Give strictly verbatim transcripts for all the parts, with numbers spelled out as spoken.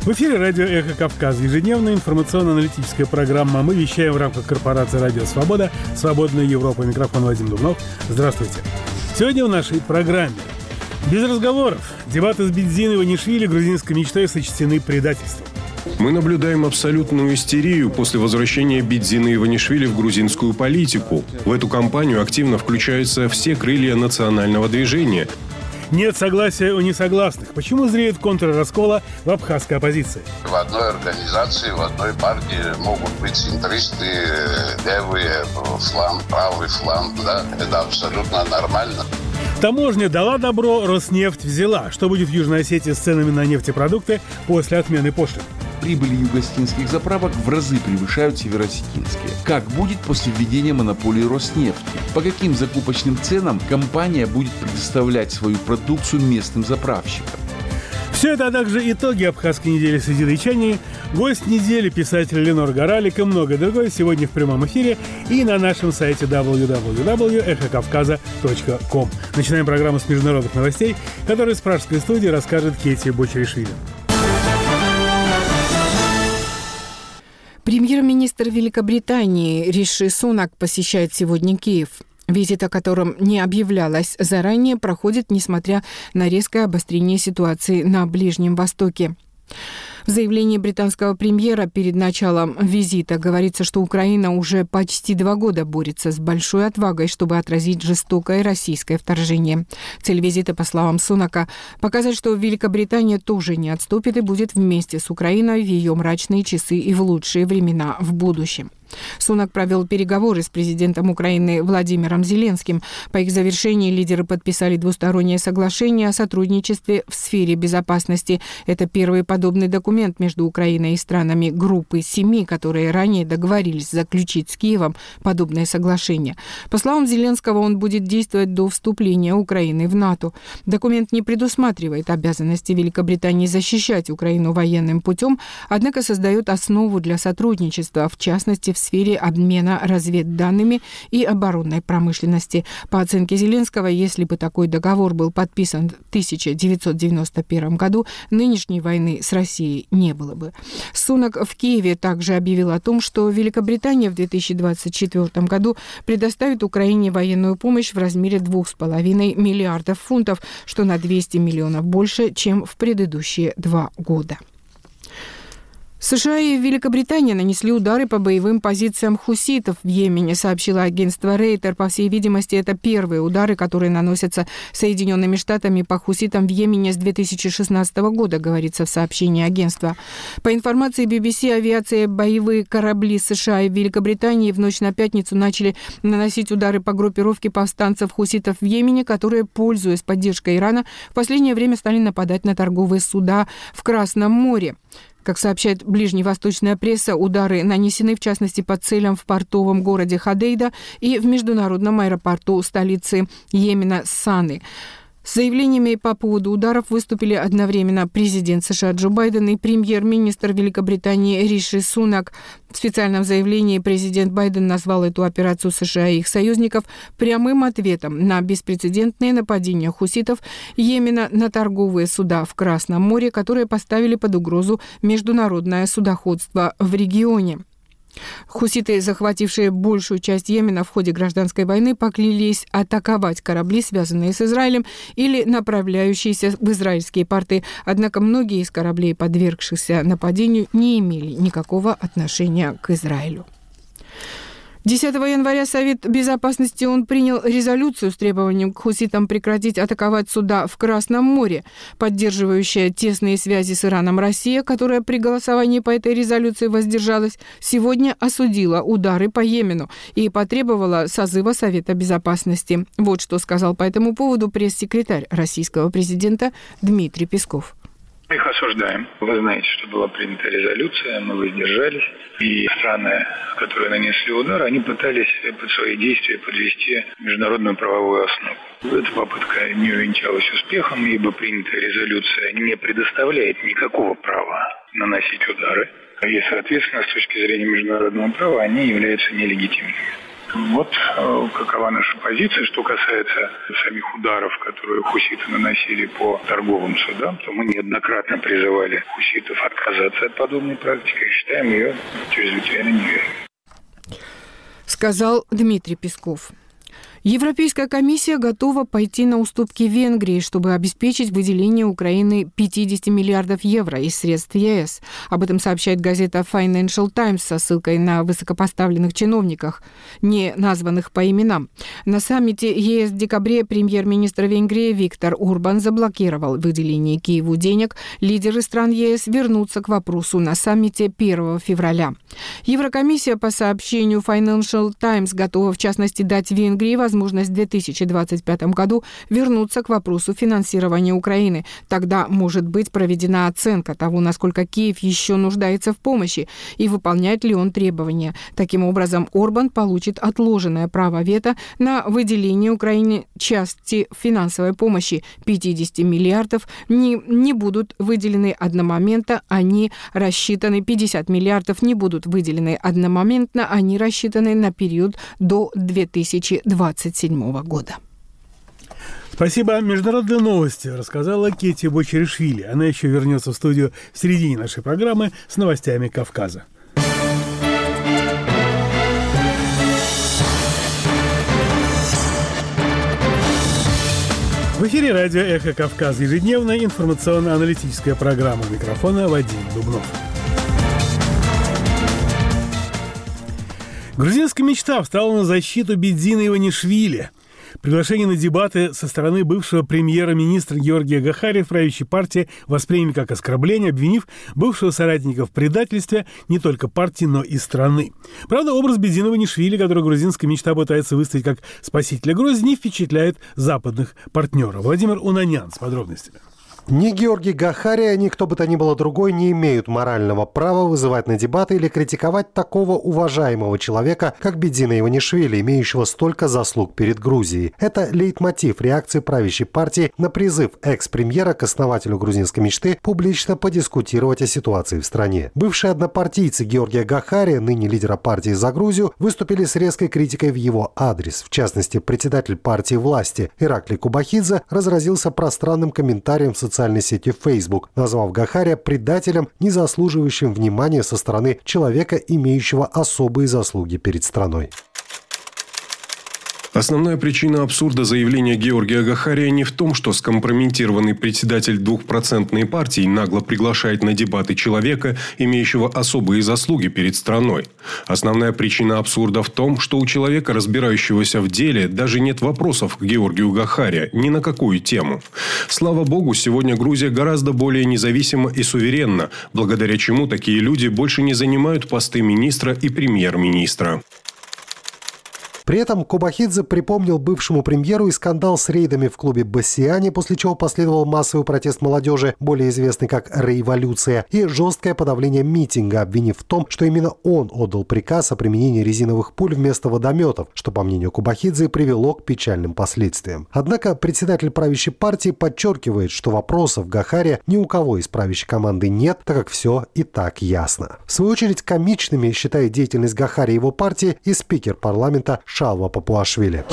В эфире радио «Эхо Кавказа». Ежедневная информационно-аналитическая программа. Мы вещаем в рамках корпорации «Радио Свобода». Свободная Европа. Микрофон Вадим Дубнов. Здравствуйте. Сегодня в нашей программе без разговоров. Дебаты с Бедзиной и Иванишвили грузинской мечтой сочтены предательством. Мы наблюдаем абсолютную истерию после возвращения Бедзины и Иванишвили в грузинскую политику. В эту кампанию активно включаются все крылья национального движения. Нет согласия у несогласных. Почему зреет контрраскола в абхазской оппозиции? В одной организации, в одной партии могут быть центристы, левые, фланг, правый фланг. Да? Это абсолютно нормально. Таможня дала добро, Роснефть взяла. Что будет в Южной Осетии с ценами на нефтепродукты после отмены пошлин? Прибыли югоосетинских заправок в разы превышают североосетинские. Как будет после введения монополии Роснефти? По каким закупочным ценам компания будет предоставлять свою продукцию местным заправщикам? Все это, а также итоги абхазской недели созидайчане, гость недели писатель Ленор Горалик и многое другое сегодня в прямом эфире и на нашем сайте дабл ю дабл ю дабл ю точка эхо кавказа точка ком. Начинаем программу с международных новостей, которую с пражской студии расскажет Кетия Бочеришвили. Премьер-министр Великобритании Риши Сунак посещает сегодня Киев. Визит, о котором не объявлялось заранее, проходит несмотря на резкое обострение ситуации на Ближнем Востоке. В заявлении британского премьера перед началом визита говорится, что Украина уже почти два года борется с большой отвагой, чтобы отразить жестокое российское вторжение. Цель визита, по словам Сунака, показать, что Великобритания тоже не отступит и будет вместе с Украиной в ее мрачные часы и в лучшие времена в будущем. Сунак провел переговоры с президентом Украины Владимиром Зеленским. По их завершении лидеры подписали двустороннее соглашение о сотрудничестве в сфере безопасности. Это первый подобный документ между Украиной и странами группы семи, которые ранее договорились заключить с Киевом подобное соглашение. По словам Зеленского, он будет действовать до вступления Украины в НАТО. Документ не предусматривает обязанности Великобритании защищать Украину военным путем, однако создает основу для сотрудничества, в частности, в сфере обмена разведданными и оборонной промышленности. По оценке Зеленского, если бы такой договор был подписан в тысяча девятьсот девяносто первом году, нынешней войны с Россией не было бы. Сунак в Киеве также объявил о том, что Великобритания в две тысячи двадцать четвёртом году предоставит Украине военную помощь в размере двух с половиной миллиардов фунтов, что на двести миллионов больше, чем в предыдущие два года. США и Великобритания нанесли удары по боевым позициям хуситов в Йемене, сообщило агентство Рейтер. По всей видимости, это первые удары, которые наносятся Соединенными Штатами по хуситам в Йемене с две тысячи шестнадцатого года, говорится в сообщении агентства. По информации би би си, авиация, боевые корабли США и Великобритании в ночь на пятницу начали наносить удары по группировке повстанцев хуситов в Йемене, которые, пользуясь поддержкой Ирана, в последнее время стали нападать на торговые суда в Красном море. Как сообщает ближневосточная пресса, удары нанесены, в частности, по целям в портовом городе Ходейда и в международном аэропорту столицы Йемена Саны. С заявлениями по поводу ударов выступили одновременно президент США Джо Байден и премьер-министр Великобритании Риши Сунак. В специальном заявлении президент Байден назвал эту операцию США и их союзников прямым ответом на беспрецедентные нападения хуситов Йемена на торговые суда в Красном море, которые поставили под угрозу международное судоходство в регионе. Хуситы, захватившие большую часть Йемена в ходе гражданской войны, поклялись атаковать корабли, связанные с Израилем, или направляющиеся в израильские порты. Однако многие из кораблей, подвергшихся нападению, не имели никакого отношения к Израилю. десятого января Совет Безопасности ООН принял резолюцию с требованием к хуситам прекратить атаковать суда в Красном море. Поддерживающая тесные связи с Ираном Россия, которая при голосовании по этой резолюции воздержалась, сегодня осудила удары по Йемену и потребовала созыва Совета Безопасности. Вот что сказал по этому поводу пресс-секретарь российского президента Дмитрий Песков. Мы их осуждаем. Вы знаете, что была принята резолюция, мы воздержались. И страны, которые нанесли удар, они пытались под свои действия подвести международную правовую основу. Эта попытка не увенчалась успехом, ибо принятая резолюция не предоставляет никакого права наносить удары. И, соответственно, с точки зрения международного права, они являются нелегитимными. Вот э, какова наша позиция. Что касается самих ударов, которые хуситы наносили по торговым судам, то мы неоднократно призывали хуситов отказаться от подобной практики и считаем ее чрезвычайно неверной. Сказал Дмитрий Песков. Европейская комиссия готова пойти на уступки Венгрии, чтобы обеспечить выделение Украины пятьдесят миллиардов евро из средств ЕС. Об этом сообщает газета Financial Times со ссылкой на высокопоставленных чиновников, не названных по именам. На саммите ЕС в декабре премьер-министр Венгрии Виктор Орбан заблокировал выделение Киеву денег. Лидеры стран ЕС вернутся к вопросу на саммите первого февраля. Еврокомиссия, по сообщению Financial Times, готова, в частности, дать Венгрии возможность возможность в две тысячи двадцать пятом году вернуться к вопросу финансирования Украины. Тогда может быть проведена оценка того, насколько Киев еще нуждается в помощи и выполняет ли он требования. Таким образом, Орбан получит отложенное право вето на выделение Украине части финансовой помощи. пятьдесят миллиардов не, не будут выделены одномоментно, они рассчитаны, пятьдесят миллиардов не будут выделены одномоментно, они рассчитаны на период до две тысячи двадцать седьмого года. Спасибо. Международные новости рассказала Кетти Бочеришвили. Она еще вернется в студию в середине нашей программы с новостями Кавказа. В эфире радио «Эхо Кавказа». Ежедневная информационно-аналитическая программа. У микрофона Вадим Дубнов. Грузинская мечта встала на защиту Бедзина Иванишвили. Приглашение на дебаты со стороны бывшего премьер-министра Георгия Гахари в правящей партии восприняли как оскорбление, обвинив бывшего соратника в предательстве не только партии, но и страны. Правда, образ Бедзина Иванишвили, который грузинская мечта пытается выставить как спасителя Грузии, не впечатляет западных партнеров. Владимир Унанян с подробностями. Ни Георгий Гахари, ни кто бы то ни было другой не имеют морального права вызывать на дебаты или критиковать такого уважаемого человека, как Бедзина Иванишвили, имеющего столько заслуг перед Грузией. Это лейтмотив реакции правящей партии на призыв экс-премьера к основателю грузинской мечты публично подискутировать о ситуации в стране. Бывшие однопартийцы Георгия Гахари, ныне лидера партии «За Грузию», выступили с резкой критикой в его адрес. В частности, председатель партии власти Ираклий Кубахидзе разразился пространным комментарием в социальной социальной сети Facebook, назвав Гахари предателем, не заслуживающим внимания со стороны человека, имеющего особые заслуги перед страной. Основная причина абсурда заявления Георгия Гахария не в том, что скомпрометированный председатель двухпроцентной партии нагло приглашает на дебаты человека, имеющего особые заслуги перед страной. Основная причина абсурда в том, что у человека, разбирающегося в деле, даже нет вопросов к Георгию Гахария ни на какую тему. Слава богу, сегодня Грузия гораздо более независима и суверенна, благодаря чему такие люди больше не занимают посты министра и премьер-министра. При этом Кубахидзе припомнил бывшему премьеру и скандал с рейдами в клубе «Бассиане», после чего последовал массовый протест молодежи, более известный как «Революция», и жесткое подавление митинга, обвинив в том, что именно он отдал приказ о применении резиновых пуль вместо водометов, что, по мнению Кубахидзе, привело к печальным последствиям. Однако председатель правящей партии подчеркивает, что вопросов Гахари ни у кого из правящей команды нет, так как все и так ясно. В свою очередь, комичными считает деятельность Гахари и его партии и спикер парламента Шалва Папуашвили.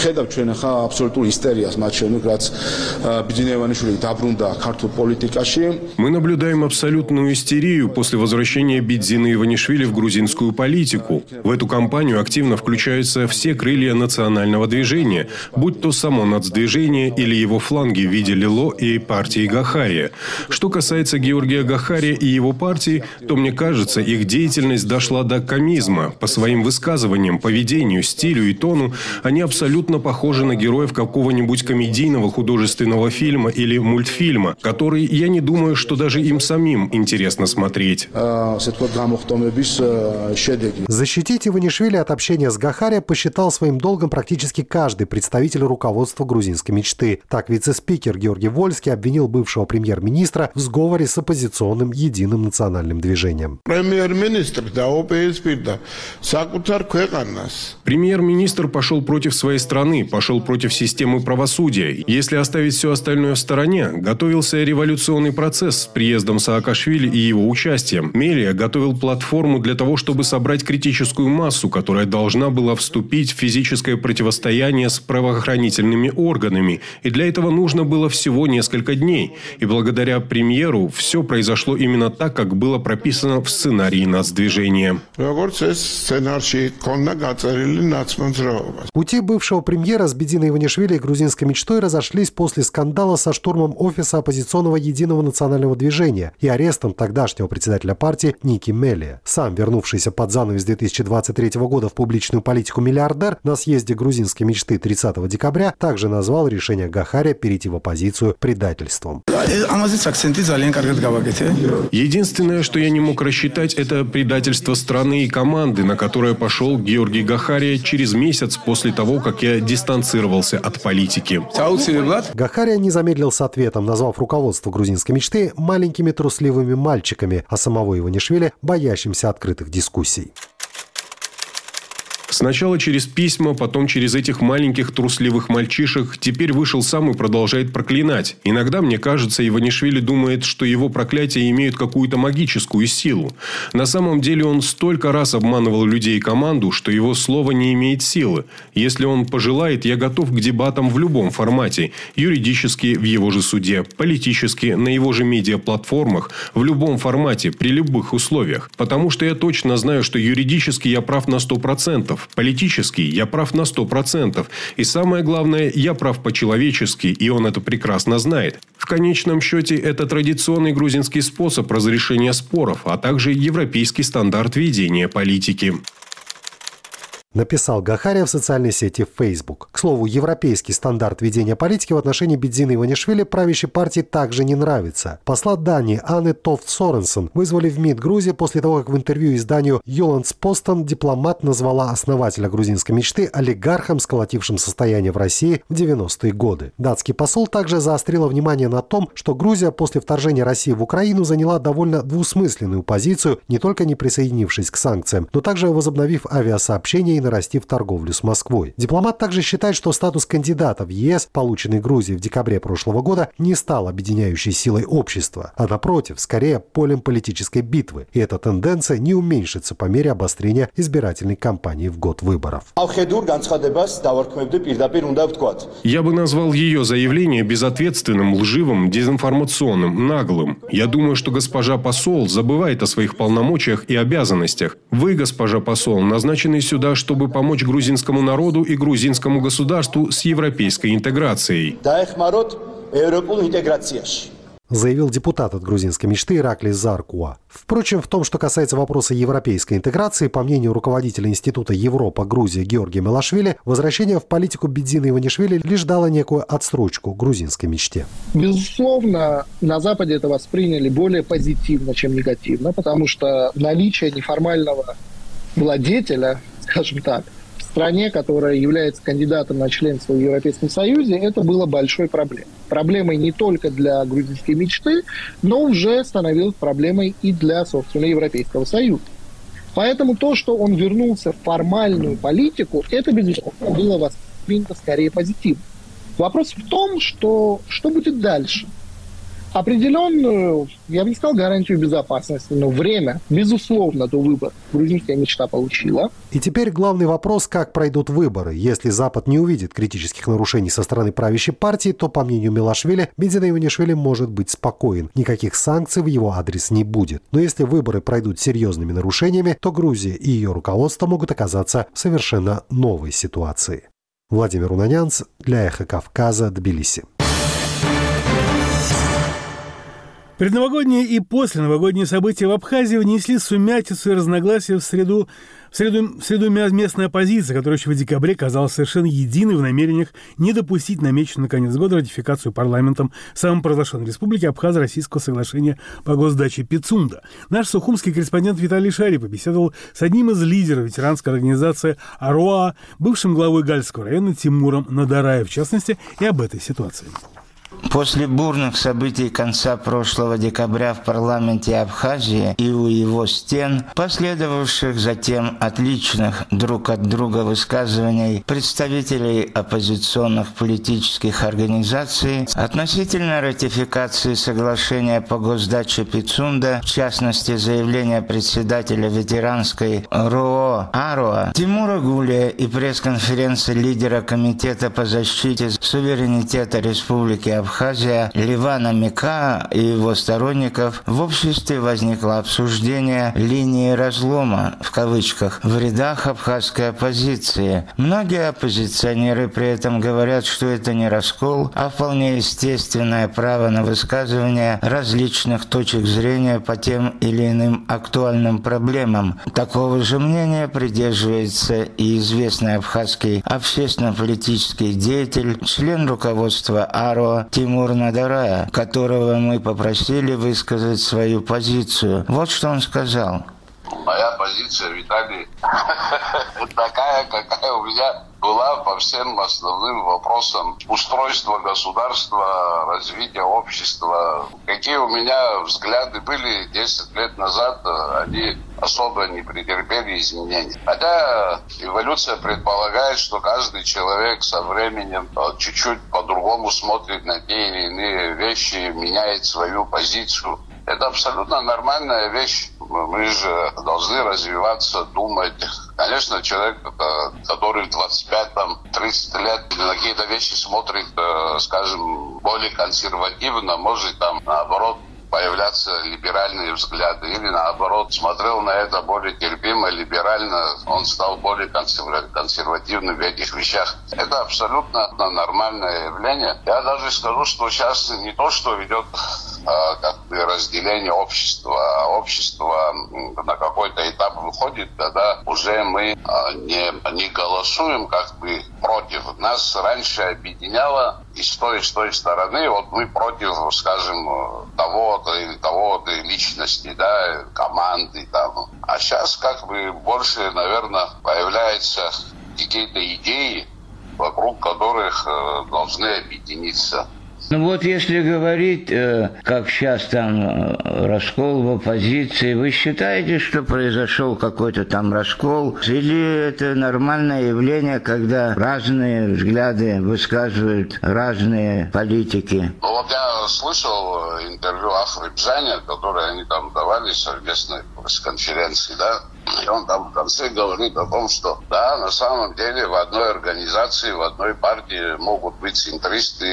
Мы наблюдаем абсолютную истерию после возвращения Бедзина Иванишвили в грузинскую политику. В эту кампанию активно включаются все крылья национального движения, будь то само нацдвижение или его фланги в виде Лило и партии Гахария. Что касается Георгия Гахария и его партии, то, мне кажется, их деятельность дошла до комизма. По своим высказываниям, поведению, стилю и тону они абсолютно похожи на героев какого-нибудь комедийного художественного фильма или мультфильма, который, я не думаю, что даже им самим интересно смотреть. Защитить Иванишвили от общения с Гахари посчитал своим долгом практически каждый представитель руководства грузинской мечты. Так, вице-спикер Георгий Вольский обвинил бывшего премьер-министра в сговоре с оппозиционным единым национальным движением. Премьер-министр Виктор пошел против своей страны, пошел против системы правосудия. Если оставить все остальное в стороне, готовился революционный процесс с приездом Саакашвили и его участием. Мелия готовил платформу для того, чтобы собрать критическую массу, которая должна была вступить в физическое противостояние с правоохранительными органами. И для этого нужно было всего несколько дней. И благодаря премьеру все произошло именно так, как было прописано в сценарии нацдвижения. Пути бывшего премьера с Бедзиной Иванишвили и грузинской мечтой разошлись после скандала со штурмом офиса оппозиционного Единого национального движения и арестом тогдашнего председателя партии Ники Мелия. Сам вернувшийся под занавес две тысячи двадцать третьего года в публичную политику миллиардер на съезде грузинской мечты тридцатого декабря также назвал решение Гахария перейти в оппозицию предательством. Единственное, что я не мог рассчитать, это предательство страны и команды, на которое пошел Георгий Гахария через месяц после того, как я дистанцировался от политики. Гахария не замедлил с ответом, назвав руководство грузинской мечты маленькими трусливыми мальчиками, а самого Иванишвили боящимся открытых дискуссий. Сначала через письма, потом через этих маленьких трусливых мальчишек. Теперь вышел сам и продолжает проклинать. Иногда, мне кажется, Иванишвили думает, что его проклятия имеют какую-то магическую силу. На самом деле он столько раз обманывал людей и команду, что его слово не имеет силы. Если он пожелает, я готов к дебатам в любом формате. Юридически в его же суде, политически на его же медиаплатформах, в любом формате, при любых условиях. Потому что я точно знаю, что юридически я прав на сто процентов. Политически я прав на сто процентов. И самое главное, я прав по-человечески, и он это прекрасно знает. В конечном счете, это традиционный грузинский способ разрешения споров, а также европейский стандарт ведения политики. Написал Гахария в социальной сети Facebook. К слову, европейский стандарт ведения политики в отношении Бедзины Иванишвили правящей партии также не нравится. Посла Дании Анны Тофт Соренсон вызвали в МИД Грузии после того, как в интервью изданию «Йоландспостен» дипломат назвала основателя грузинской мечты олигархом, сколотившим состояние в России в девяностые годы. Датский посол также заострила внимание на том, что Грузия после вторжения России в Украину заняла довольно двусмысленную позицию, не только не присоединившись к санкциям, но также возобновив авиасообщения и нарастив торговлю с Москвой. Дипломат также считает, что статус кандидата в ЕС, полученный Грузией в декабре прошлого года, не стал объединяющей силой общества, а напротив, скорее полем политической битвы. И эта тенденция не уменьшится по мере обострения избирательной кампании в год выборов. Я бы назвал ее заявление безответственным, лживым, дезинформационным, наглым. Я думаю, что госпожа посол забывает о своих полномочиях и обязанностях. Вы, госпожа посол, назначены сюда, чтобы чтобы помочь грузинскому народу и грузинскому государству с европейской интеграцией. Заявил депутат от грузинской мечты Ираклий Заркуа. Впрочем, в том, что касается вопроса европейской интеграции, по мнению руководителя Института Европа Грузия Георгия Мелашвили, возвращение в политику Бедзины Иванишвили лишь дало некую отсрочку грузинской мечте. Безусловно, на Западе это восприняли более позитивно, чем негативно, потому что наличие неформального владетеля, скажем так, в стране, которая является кандидатом на членство в Европейском Союзе, это было большой проблемой. Проблемой не только для грузинской мечты, но уже становилось проблемой и для, собственно, Европейского Союза. Поэтому то, что он вернулся в формальную политику, это, безусловно, было воспринято скорее позитивно. Вопрос в том, что, что будет дальше. Определенную, я бы не сказал гарантию безопасности, но время, безусловно, до выборов грузинская мечта получила. И теперь главный вопрос, как пройдут выборы. Если Запад не увидит критических нарушений со стороны правящей партии, то, по мнению Мелашвили, Бедзина Иванишвили может быть спокоен. Никаких санкций в его адрес не будет. Но если выборы пройдут серьезными нарушениями, то Грузия и ее руководство могут оказаться в совершенно новой ситуации. Владимир Унанянц для Эхо Кавказа, Тбилиси. Предновогодние и посленовогодние события в Абхазии внесли сумятицу и разногласия в среду, в среду, в среду местной оппозиции, которая еще в декабре казалась совершенно единой в намерениях не допустить намеченную на конец года ратификацию парламентом самопровозглашенной республики Абхазо-Российского соглашения по госдаче Пицунда. Наш сухумский корреспондент Виталий Шарий побеседовал с одним из лидеров ветеранской организации «Аруа», бывшим главой Гальского района Тимуром Надараем, в частности, и об этой ситуации. После бурных событий конца прошлого декабря в парламенте Абхазии и у его стен, последовавших затем отличных друг от друга высказываний представителей оппозиционных политических организаций относительно ратификации соглашения по госдаче Пицунда, в частности заявления председателя ветеранской РОО «Ароа» Тимура Гулия и пресс-конференции лидера Комитета по защите суверенитета Республики Абхазия Ливана Микаа и его сторонников, в обществе возникло обсуждение линии разлома, в кавычках, в рядах абхазской оппозиции. Многие оппозиционеры при этом говорят, что это не раскол, а вполне естественное право на высказывание различных точек зрения по тем или иным актуальным проблемам. Такого же мнения придерживается и известный абхазский общественно-политический деятель, член руководства АРО Тимур Надарая, которого мы попросили высказать свою позицию. Вот что он сказал. Моя позиция, Виталий, такая, какая у меня была по всем основным вопросам устройства государства, развития общества. Какие у меня взгляды были десять лет назад, они особо не претерпели изменений. Хотя эволюция предполагает, что каждый человек со временем чуть-чуть по-другому смотрит на те или иные вещи, меняет свою позицию. Это абсолютно нормальная вещь. Мы же должны развиваться, думать. Конечно, человек, который в двадцать пять тридцать лет на какие-то вещи смотрит, скажем, более консервативно, может там, наоборот, появляться либеральные взгляды. Или наоборот, смотрел на это более терпимо, либерально, он стал более консервативным в этих вещах. Это абсолютно нормальное явление. Я даже скажу, что сейчас не то, что ведет а, как бы разделение общества, а общество на какой-то этап выходит, когда уже мы а, не, не голосуем как бы против. Нас раньше объединяло и с той, и с той стороны, вот мы против, скажем, того-то или того-то личности, да, команды там. А сейчас как бы больше, наверное, появляются какие-то идеи, вокруг которых э, должны объединиться. Ну вот если говорить, как сейчас там раскол в оппозиции, вы считаете, что произошел какой-то там раскол? Или это нормальное явление, когда разные взгляды высказывают разные политики? Ну вот я слышал интервью Ахрибзаня, которое они там давали совместной пресс-конференции, да? И он там в конце говорит о том, что да, на самом деле в одной организации, в одной партии могут быть центристы,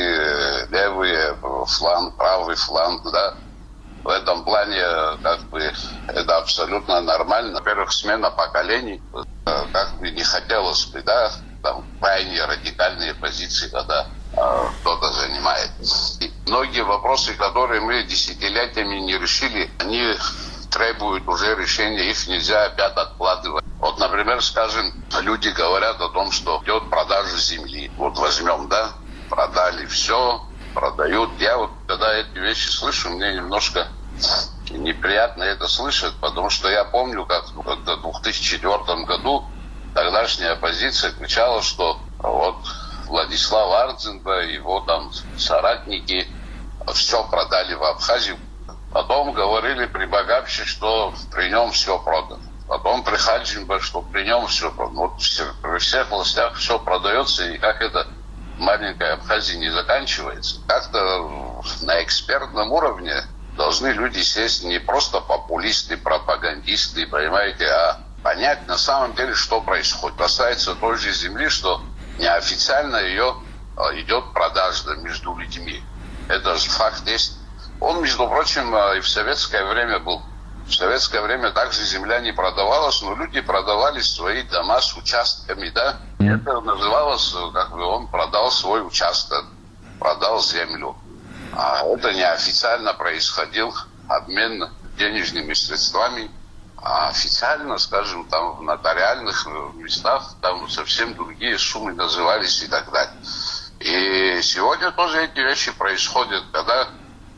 левые фланг, правый фланг, да. В этом плане как бы это абсолютно нормально. Во-первых, смена поколений, как бы не хотелось бы, да, там крайне радикальные позиции, когда э, кто-то занимает. И многие вопросы, которые мы десятилетиями не решили, они требуют уже решения, их нельзя опять откладывать. Вот, например, скажем, люди говорят о том, что идет продажа земли. Вот возьмем, да, продали все, продают. Я вот, когда эти вещи слышу, мне немножко неприятно это слышать, потому что я помню, как в две тысячи четвёртом году тогдашняя оппозиция кричала, что вот Владислав Ардзинба и его там соратники все продали в Абхазию. Потом говорили при Багапче, что при нем все продано. Потом при Хаджимбе, что при нем все продано. Вот все, при всех властях все продается, и как это маленькая Абхазия не заканчивается. Как-то на экспертном уровне должны люди сесть, не просто популисты, пропагандисты, понимаете, а понять на самом деле, что происходит. Касается той же земли, что неофициально ее идет продажа между людьми. Это же факт есть. Он, между прочим, и в советское время был. В советское время также земля не продавалась, но люди продавали свои дома с участками, да. И это называлось, как бы он продал свой участок, продал землю. А это неофициально происходил обмен денежными средствами. А официально, скажем, там в нотариальных местах там совсем другие суммы назывались и так далее. И сегодня тоже эти вещи происходят, когда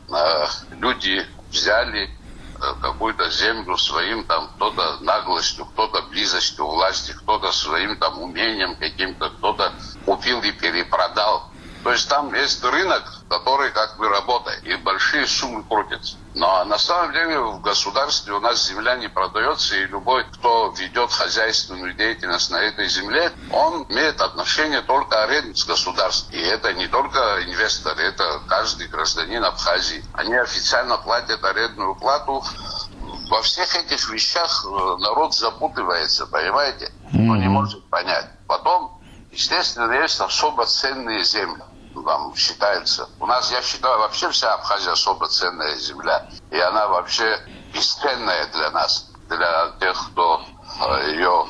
люди взяли какую-то землю своим, там, кто-то наглостью, кто-то близостью власти, кто-то своим там умением каким-то, кто-то купил и перепродал. То есть там есть рынок, который как бы работает, и большие суммы крутятся. Но на самом деле в государстве у нас земля не продается, и любой, кто ведет хозяйственную деятельность на этой земле, он имеет отношение только аренду с государством. И это не только инвесторы, это каждый гражданин Абхазии. Они официально платят арендную плату. Во всех этих вещах народ запутывается, понимаете? Он не может понять. Потом, естественно, есть особо ценные земли. Там считается. У нас, я считаю, вообще вся Абхазия особо ценная земля. И она вообще бесценная для нас, для тех, кто ее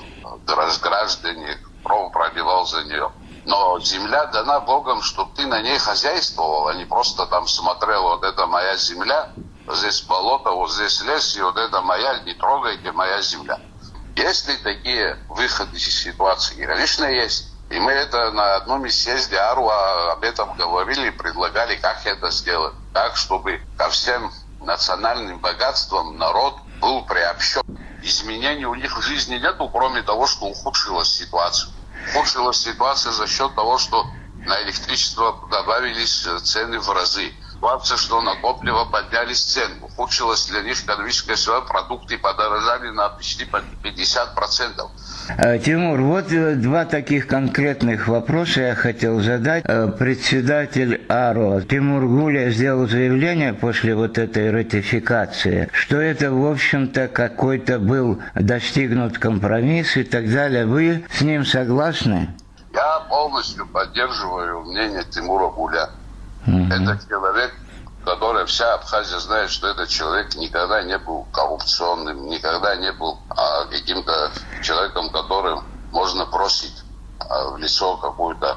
граждане, кровь проливал за нее. Но земля дана Богом, чтобы ты на ней хозяйствовал, а не просто там смотрел, вот это моя земля, здесь болото, вот здесь лес, и вот это моя, не трогайте, моя земля. Есть ли такие выходы из ситуации? Конечно, есть. И мы это на одном из съезде Аруа об этом говорили, предлагали, как это сделать. Так, чтобы ко всем национальным богатствам народ был приобщен. Изменений у них в жизни нету, кроме того, что ухудшилась ситуация. Ухудшилась ситуация за счет того, что на электричество добавились цены в разы. Ситуация, что на топливо поднялись цены. Ухудшилась для них экономическая ситуация, продукты подорожали на почти пятьдесят процентов. Тимур, вот два таких конкретных вопроса я хотел задать. Председатель АРО Тимур Гуля сделал заявление после вот этой ратификации, что это, в общем-то, какой-то был достигнут компромисс и так далее. Вы с ним согласны? Я полностью поддерживаю мнение Тимура Гуля. Mm-hmm. Это человек, который вся Абхазия знает, что этот человек никогда не был коррупционным, никогда не был а, каким-то человеком, которым можно бросить а, в лицо какую-то,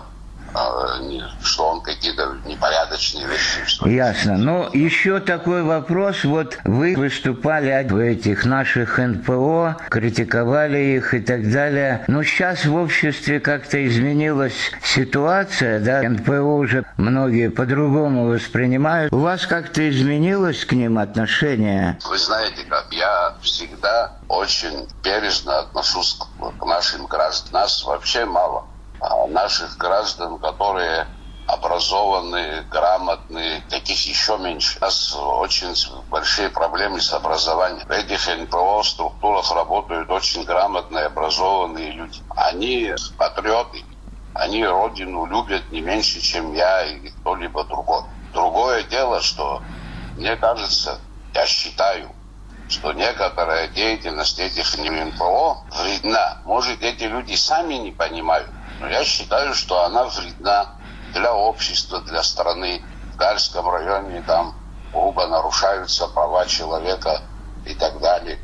а, не, что он какие-то непорядочные вещи. Что Ясно. Но еще такой вопрос. Вот вы выступали в этих наших эн пэ о, критиковали их и так далее. Но сейчас в обществе как-то изменилась ситуация, да? эн пэ о уже многие по-другому воспринимают. У вас как-то изменилось к ним отношение? Вы знаете, как я всегда очень бережно отношусь к, к нашим гражданам. Нас вообще мало. А наших граждан, которые образованные, грамотные, таких еще меньше. У нас очень большие проблемы с образованием. В этих эн пэ о структурах работают очень грамотные, образованные люди. Они патриоты. Они родину любят не меньше, чем я или кто-либо другой. Другое дело, что мне кажется, я считаю, что некоторая деятельность этих эн пэ о вредна. Может, эти люди сами не понимают, но я считаю, что она вредна для общества, для страны. В Гальском районе там грубо нарушаются права человека и так далее.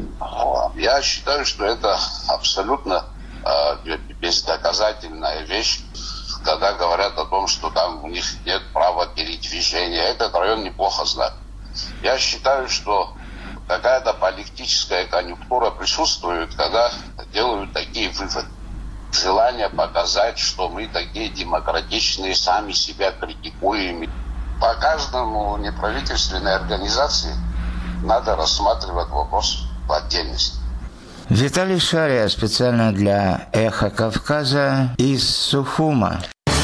Я считаю, что это абсолютно э, бездоказательная вещь, когда говорят о том, что там у них нет права передвижения. Этот район неплохо знает. Я считаю, что какая-то политическая конъюнктура присутствует, когда делают такие выводы. Желание показать, что мы такие демократичные, сами себя критикуем. По каждому неправительственной организации надо рассматривать вопрос в отдельности. Виталий Шария специально для «Эхо Кавказа» из Сухума.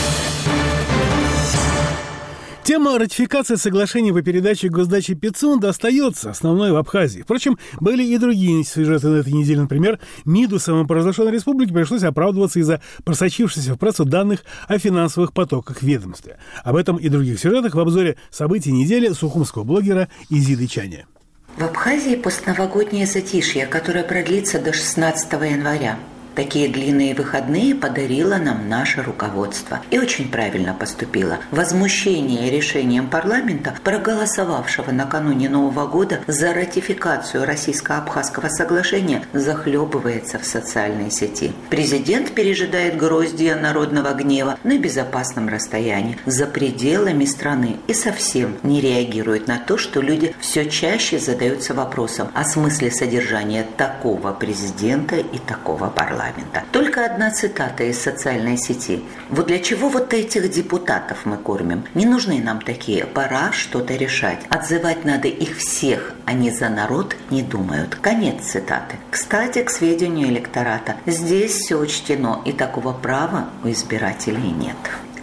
Тема ратификации соглашений по передаче госдачи Пицунда остается основной в Абхазии. Впрочем, были и другие сюжеты на этой неделе. Например, МИДу самопровозглашенной республики пришлось оправдываться из-за просочившихся в прессу данных о финансовых потоках в ведомстве. Об этом и других сюжетах в обзоре событий недели сухумского блогера Изиды Чаня. В Абхазии постновогоднее затишье, которое продлится до шестнадцатого января. Такие длинные выходные подарило нам наше руководство. И очень правильно поступило. Возмущение решением парламента, проголосовавшего накануне Нового года за ратификацию российско-абхазского соглашения, захлебывается в социальной сети. Президент пережидает гроздья народного гнева на безопасном расстоянии, за пределами страны, и совсем не реагирует на то, что люди все чаще задаются вопросом о смысле содержания такого президента и такого парламента. Только одна цитата из социальной сети. Вот для чего вот этих депутатов мы кормим? Не нужны нам такие. Пора что-то решать. Отзывать надо их всех. Они за народ не думают. Конец цитаты. Кстати, к сведению электората, здесь все учтено, и такого права у избирателей нет.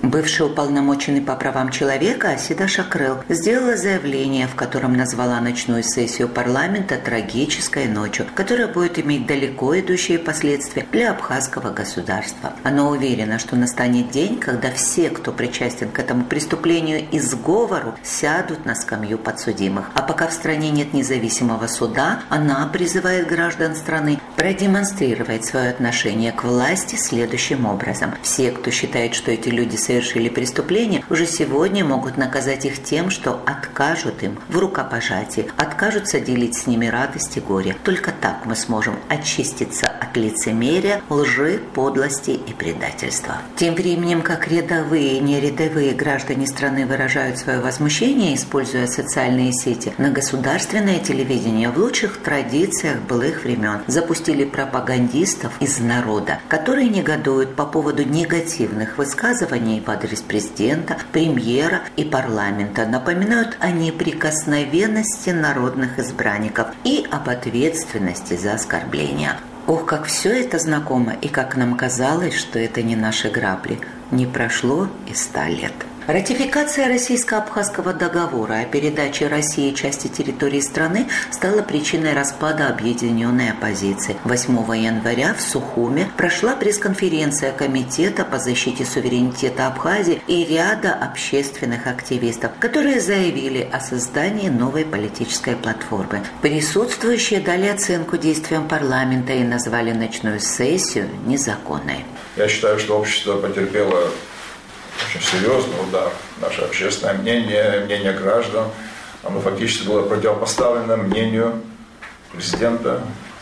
Бывший уполномоченный по правам человека Асида Шакрел сделала заявление, в котором назвала ночную сессию парламента трагической ночью, которая будет иметь далеко идущие последствия для абхазского государства. Она уверена, что настанет день, когда все, кто причастен к этому преступлению и сговору, сядут на скамью подсудимых. А пока в стране нет независимого суда, она призывает граждан страны продемонстрировать свое отношение к власти следующим образом. Все, кто считает, что эти люди совершили преступление, уже сегодня могут наказать их тем, что откажут им в рукопожатии, откажутся делить с ними радость и горе. Только так мы сможем очиститься от лицемерия, лжи, подлости и предательства. Тем временем, как рядовые и нерядовые граждане страны выражают свое возмущение, используя социальные сети, на государственное телевидение в лучших традициях былых времен запустили пропагандистов из народа, которые негодуют по поводу негативных высказываний в адрес президента, премьера и парламента, напоминают о неприкосновенности народных избранников и об ответственности за оскорбления. Ох, как все это знакомо, и как нам казалось, что это не наши грабли. Не прошло и ста лет. Ратификация российско-абхазского договора о передаче России части территории страны стала причиной распада объединенной оппозиции. восьмого января в Сухуме прошла пресс-конференция Комитета по защите суверенитета Абхазии и ряда общественных активистов, которые заявили о создании новой политической платформы. Присутствующие дали оценку действиям парламента и назвали ночную сессию незаконной. Я считаю, что общество потерпело очень серьезный удар. Наше общественное мнение, мнение граждан, оно фактически было противопоставлено мнению президента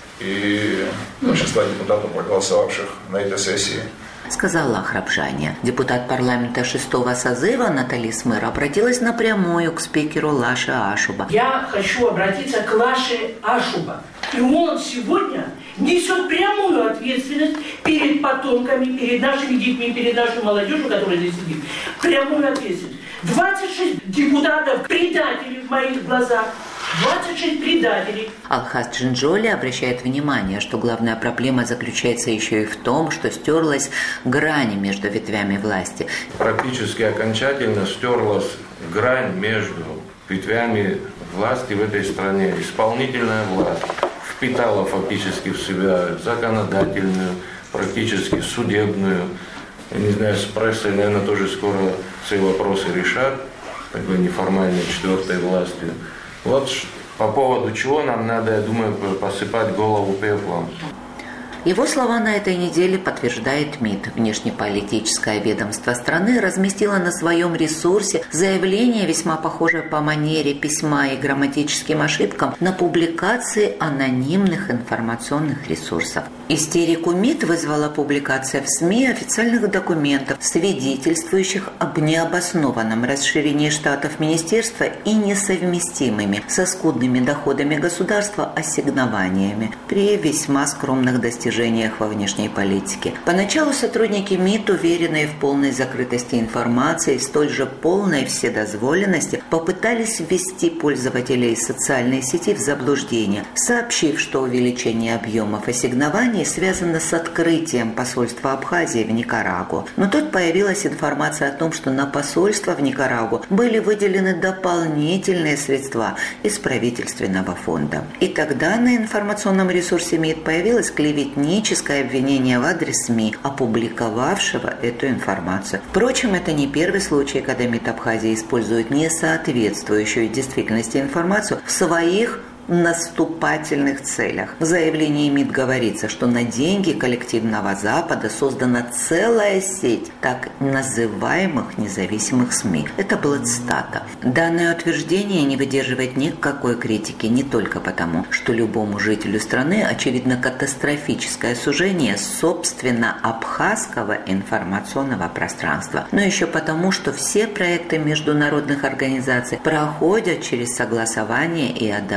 и большинства депутатов, проголосовавших на этой сессии. Сказала Ахрабжаня. Депутат парламента шестого созыва Натали Смыр обратилась напрямую к спикеру Лаше Ашуба. Я хочу обратиться к Лаше Ашуба. И он сегодня несет прямую ответственность перед потомками, перед нашими детьми, перед нашей молодежью, которая здесь сидит. Прямую ответственность. двадцать шесть депутатов предателей в моих глазах. двадцать шесть предателей. Алхаз Джинджоли обращает внимание, что главная проблема заключается еще и в том, что стерлась грань между ветвями власти. Практически окончательно стерлась грань между ветвями власти в этой стране. Исполнительная власть впитала фактически в себя законодательную, практически судебную. Я не знаю, с прессой, наверное, тоже скоро свои вопросы решат, такой неформальной четвертой властью. Вот по поводу чего нам надо, я думаю, посыпать голову пеплом. Его слова на этой неделе подтверждает МИД. Внешнеполитическое ведомство страны разместило на своем ресурсе заявление, весьма похожее по манере письма и грамматическим ошибкам, на публикации анонимных информационных ресурсов. Истерику МИД вызвала публикация в СМИ официальных документов, свидетельствующих об необоснованном расширении штатов министерства и несовместимыми со скудными доходами государства ассигнованиями при весьма скромных достижениях во внешней политике. Поначалу сотрудники МИД, уверенные в полной закрытости информации и столь же полной вседозволенности, попытались ввести пользователей социальной сети в заблуждение, сообщив, что увеличение объемов ассигнований связано с открытием посольства Абхазии в Никарагуа. Но тут появилась информация о том, что на посольство в Никарагуа были выделены дополнительные средства из правительственного фонда. И тогда на информационном ресурсе МИД появилась клеветническая обвинение в адрес СМИ, опубликовавшего эту информацию. Впрочем, это не первый случай, когда МИД Абхазии использует несоответствующую действительности информацию в своих наступательных целях. В заявлении МИД говорится, что на деньги коллективного Запада создана целая сеть так называемых независимых СМИ. Это была цитата. Данное утверждение не выдерживает никакой критики не только потому, что любому жителю страны очевидно катастрофическое сужение собственно абхазского информационного пространства, но еще потому, что все проекты международных организаций проходят через согласование и одобрение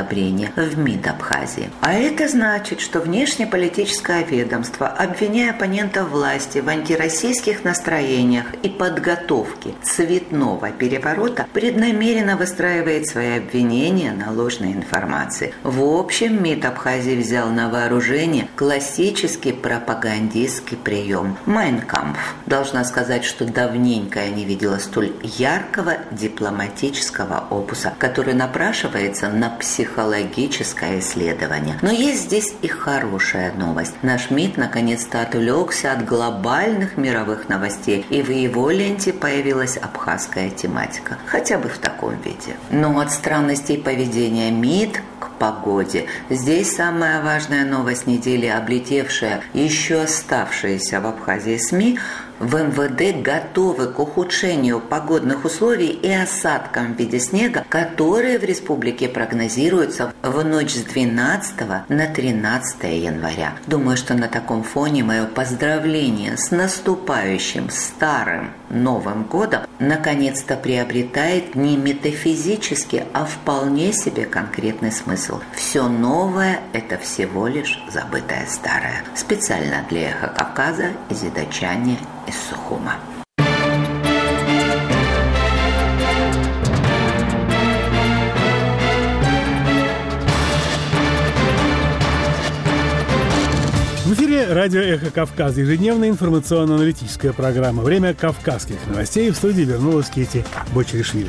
поведения в МИД Абхазии. А это значит, что внешнеполитическое ведомство, обвиняя оппонентов власти в антироссийских настроениях и подготовке цветного переворота, преднамеренно выстраивает свои обвинения на ложной информации. В общем, МИД Абхазии взял на вооружение классический пропагандистский прием «Майн кампф». Должна сказать, что давненько я не видела столь яркого дипломатического опуса, который напрашивается на психологическое исследование. Но есть здесь и хорошая новость. Наш МИД наконец-то отвлекся от глобальных мировых новостей, и в его ленте появилась абхазская тематика. Хотя бы в таком виде. Но от странностей поведения МИД к погоде. Здесь самая важная новость недели, облетевшая еще оставшиеся в Абхазии СМИ. В эм вэ дэ готовы к ухудшению погодных условий и осадкам в виде снега, которые в республике прогнозируются в ночь с двенадцатого на тринадцатое января. Думаю, что на таком фоне мое поздравление с наступающим старым Новым годом наконец-то приобретает не метафизический, а вполне себе конкретный смысл. Все новое – это всего лишь забытое старое. Специально для Эхо Кавказа из Идачани из Сухума. В эфире радио «Эхо Кавказа», ежедневная информационно-аналитическая программа. Время кавказских новостей. В студии вернулась Кети Бочеришвили.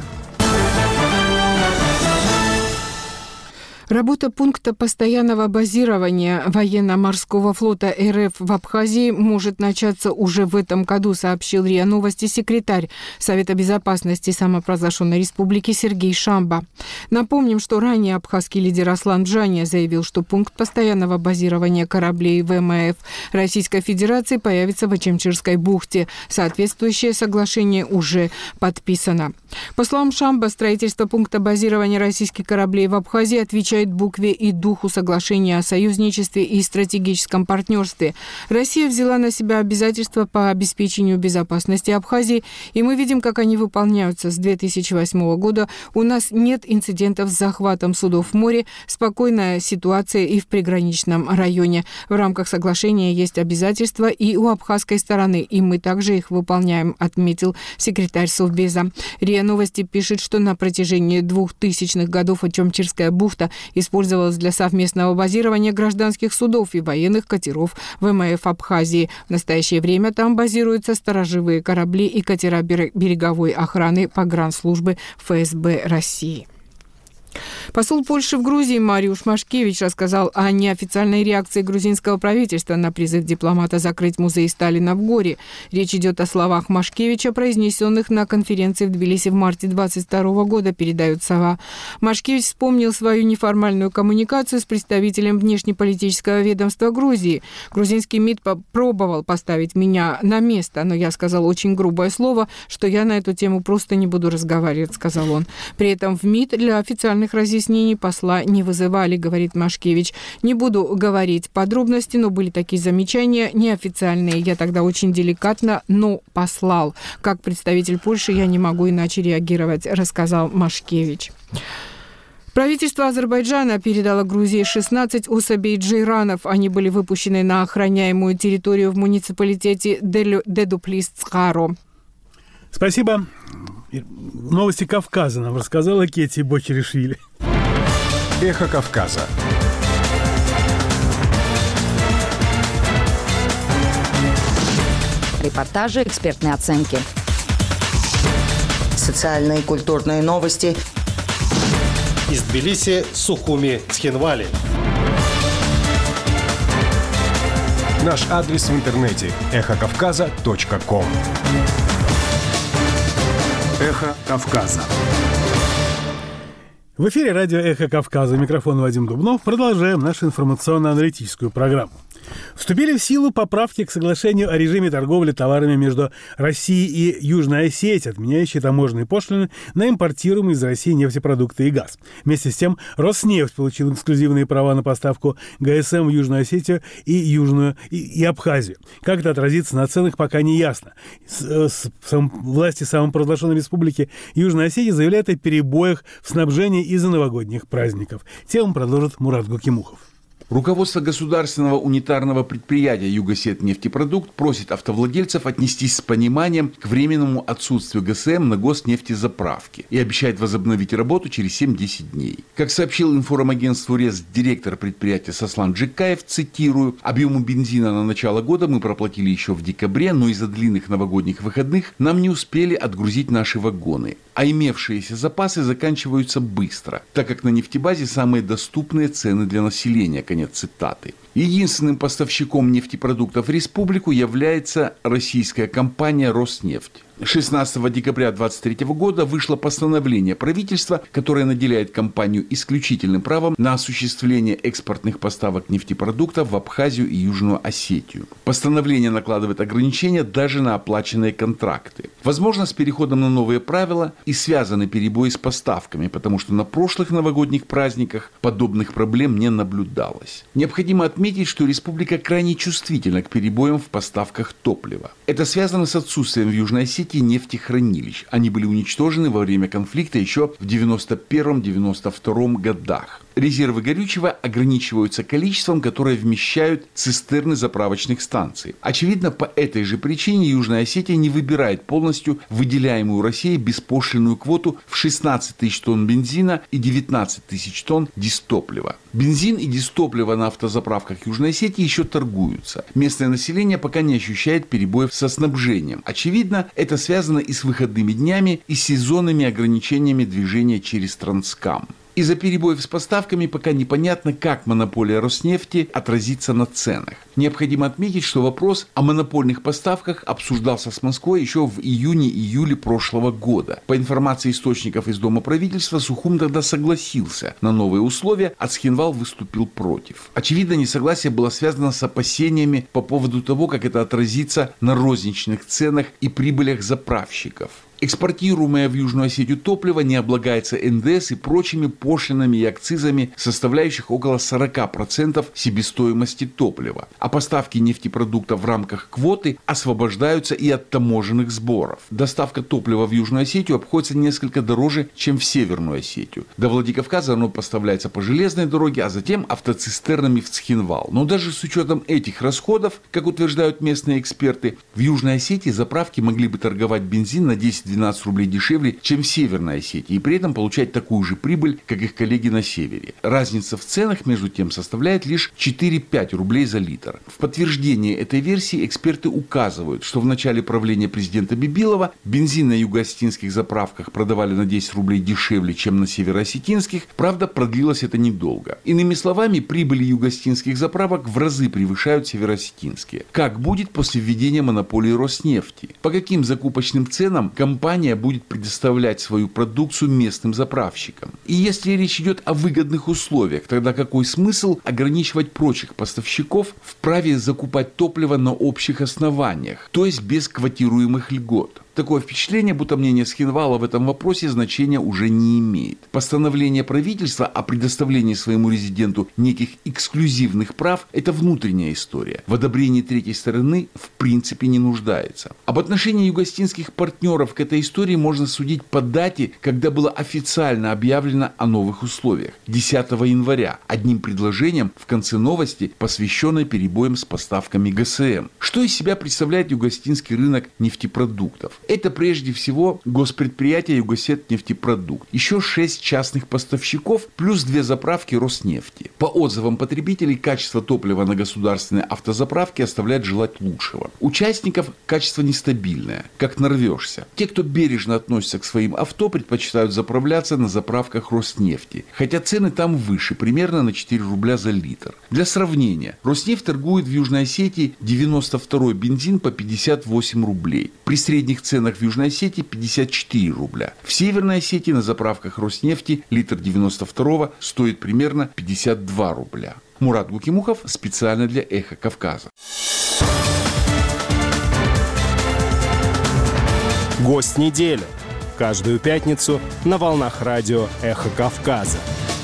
Работа пункта постоянного базирования военно-морского флота эр эф в Абхазии может начаться уже в этом году, сообщил РИА Новости секретарь Совета безопасности самопровозглашенной республики Сергей Шамба. Напомним, что ранее абхазский лидер Аслан Джания заявил, что пункт постоянного базирования кораблей вэ эм эф Российской Федерации появится в Ачимчирской бухте. Соответствующее соглашение уже подписано. По словам Шамба, строительство пункта базирования российских кораблей в Абхазии отвечает букве и духу соглашения о союзничестве и стратегическом партнерстве. Россия взяла на себя обязательства по обеспечению безопасности Абхазии, и мы видим, как они выполняются. С две тысячи восьмого года у нас нет инцидентов с захватом судов в море, спокойная ситуация и в приграничном районе. В рамках соглашения есть обязательства и у абхазской стороны, и мы также их выполняем, отметил секретарь Совбеза. РИА Новости пишет, что на протяжении двухтысячных годов Ачимчирская бухта использовалась для совместного базирования гражданских судов и военных катеров вэ эм эф Абхазии. В настоящее время там базируются сторожевые корабли и катера береговой охраны погранслужбы эф эс бэ России. Посол Польши в Грузии Мариуш Машкевич рассказал о неофициальной реакции грузинского правительства на призыв дипломата закрыть музей Сталина в Горе. Речь идет о словах Машкевича, произнесенных на конференции в Тбилиси в марте двадцать второго года, передает СОВА. Машкевич вспомнил свою неформальную коммуникацию с представителем внешнеполитического ведомства Грузии. Грузинский МИД попробовал поставить меня на место, но я сказал очень грубое слово, что я на эту тему просто не буду разговаривать, сказал он. При этом в МИД для официальных разъяснений посла не вызывали, говорит Машкевич. Не буду говорить подробности, но были такие замечания неофициальные. Я тогда очень деликатно, но послал. Как представитель Польши я не могу иначе реагировать, рассказал Машкевич. Правительство Азербайджана передало Грузии шестнадцать особей джейранов. Они были выпущены на охраняемую территорию в муниципалитете Дедуплис-Цхаро. Спасибо. Новости Кавказа нам рассказала Кети Бочеришвили. Эхо Кавказа. Репортажи, экспертные оценки. Социальные и культурные новости. Из Тбилиси, Сухуми, Цхинвали. Наш адрес в интернете эхо кавказа точка ком. Эхо Кавказа. В эфире радио «Эхо Кавказа». Микрофон Вадим Дубнов. Продолжаем нашу информационно-аналитическую программу. Вступили в силу поправки к соглашению о режиме торговли товарами между Россией и Южной Осетией, отменяющие таможенные пошлины на импортируемые из России нефтепродукты и газ. Вместе с тем Роснефть получил эксклюзивные права на поставку ГСМ в Южную Осетию и Южную и, и Абхазию. Как это отразится на ценах, пока не ясно. С, с, сам, власти самопровозглашенной республики Южной Осетии заявляют о перебоях в снабжении из-за новогодних праздников. Тему продолжит Мурат Гукимухов. Руководство государственного унитарного предприятия «Югосетнефтепродукт» просит автовладельцев отнестись с пониманием к временному отсутствию ГСМ на госнефтезаправке и обещает возобновить работу через семь-десять дней. Как сообщил информагентству РЕС директор предприятия Сослан Джекаев, цитирую, «Объему бензина на начало года мы проплатили еще в декабре, но из-за длинных новогодних выходных нам не успели отгрузить наши вагоны, а имевшиеся запасы заканчиваются быстро, так как на нефтебазе самые доступные цены для населения». Конец цитаты. Единственным поставщиком нефтепродуктов в республику является российская компания «Роснефть». шестнадцатого декабря две тысячи двадцать третьего года вышло постановление правительства, которое наделяет компанию исключительным правом на осуществление экспортных поставок нефтепродуктов в Абхазию и Южную Осетию. Постановление накладывает ограничения даже на оплаченные контракты. Возможно, с переходом на новые правила и связаны перебои с поставками, потому что на прошлых новогодних праздниках подобных проблем не наблюдалось. Необходимо отметить, что республика крайне чувствительна к перебоям в поставках топлива. Это связано с отсутствием в Южной Осетии нефтехранилищ. Они были уничтожены во время конфликта еще в девяносто первом — девяносто втором годах. Резервы горючего ограничиваются количеством, которое вмещают цистерны заправочных станций. Очевидно, по этой же причине Южная Осетия не выбирает полностью выделяемую Россией беспошлинную квоту в шестнадцать тысяч тонн бензина и девятнадцать тысяч тонн дистоплива. Бензин и дистопливо на автозаправках Южной Осетии еще торгуются. Местное население пока не ощущает перебоев со снабжением. Очевидно, это связано и с выходными днями, и с сезонными ограничениями движения через Транскам. Из-за перебоев с поставками пока непонятно, как монополия Роснефти отразится на ценах. Необходимо отметить, что вопрос о монопольных поставках обсуждался с Москвой еще в июне-июле прошлого года. По информации источников из Дома правительства, Сухум тогда согласился на новые условия, а Цхинвал выступил против. Очевидно, несогласие было связано с опасениями по поводу того, как это отразится на розничных ценах и прибылях заправщиков. Экспортируемое в Южную Осетию топливо не облагается эн дэ эс и прочими пошлинами и акцизами, составляющих около сорок процентов себестоимости топлива. А поставки нефтепродуктов в рамках квоты освобождаются и от таможенных сборов. Доставка топлива в Южную Осетию обходится несколько дороже, чем в Северную Осетию. До Владикавказа оно поставляется по железной дороге, а затем автоцистернами в Цхинвал. Но даже с учетом этих расходов, как утверждают местные эксперты, в Южной Осетии заправки могли бы торговать бензин на десять-двенадцать рублей дешевле, чем в Северной Осетии, и при этом получать такую же прибыль, как их коллеги на севере. Разница в ценах, между тем, составляет лишь четыре-пять рублей за литр. В подтверждение этой версии эксперты указывают, что в начале правления президента Бибилова бензин на юго-осетинских заправках продавали на десять рублей дешевле, чем на североосетинских, правда, продлилось это недолго. Иными словами, прибыли юго-осетинских заправок в разы превышают североосетинские. Как будет после введения монополии Роснефти? По каким закупочным ценам компания будет предоставлять свою продукцию местным заправщикам? И если речь идет о выгодных условиях, тогда какой смысл ограничивать прочих поставщиков в праве закупать топливо на общих основаниях, то есть без квотируемых льгот? Такое впечатление, будто мнение Цхинвала в этом вопросе значения уже не имеет. Постановление правительства о предоставлении своему резиденту неких эксклюзивных прав – это внутренняя история. В одобрении третьей стороны в принципе не нуждается. Об отношении юго-осетинских партнеров к этой истории можно судить по дате, когда было официально объявлено о новых условиях – десятого января, одним предложением в конце новости, посвященной перебоям с поставками ГСМ. Что из себя представляет юго-осетинский рынок нефтепродуктов? Это прежде всего госпредприятие «Югосетнефтепродукт», еще шесть частных поставщиков, плюс две заправки Роснефти. По отзывам потребителей, качество топлива на государственной автозаправке оставляет желать лучшего. Участников качество нестабильное, как нарвешься. Те, кто бережно относится к своим авто, предпочитают заправляться на заправках Роснефти, хотя цены там выше, примерно на четыре рубля за литр. Для сравнения, Роснефть торгует в Южной Осетии девяносто второй бензин по пятьдесят восемь рублей. При средних ценах ценах в Южной Осетии пятьдесят четыре рубля. В Северной Осетии на заправках Роснефти литр девяносто второго стоит примерно пятьдесят два рубля. Мурат Гукимухов специально для «Эхо Кавказа». Гость недели. Каждую пятницу на волнах радио «Эхо Кавказа».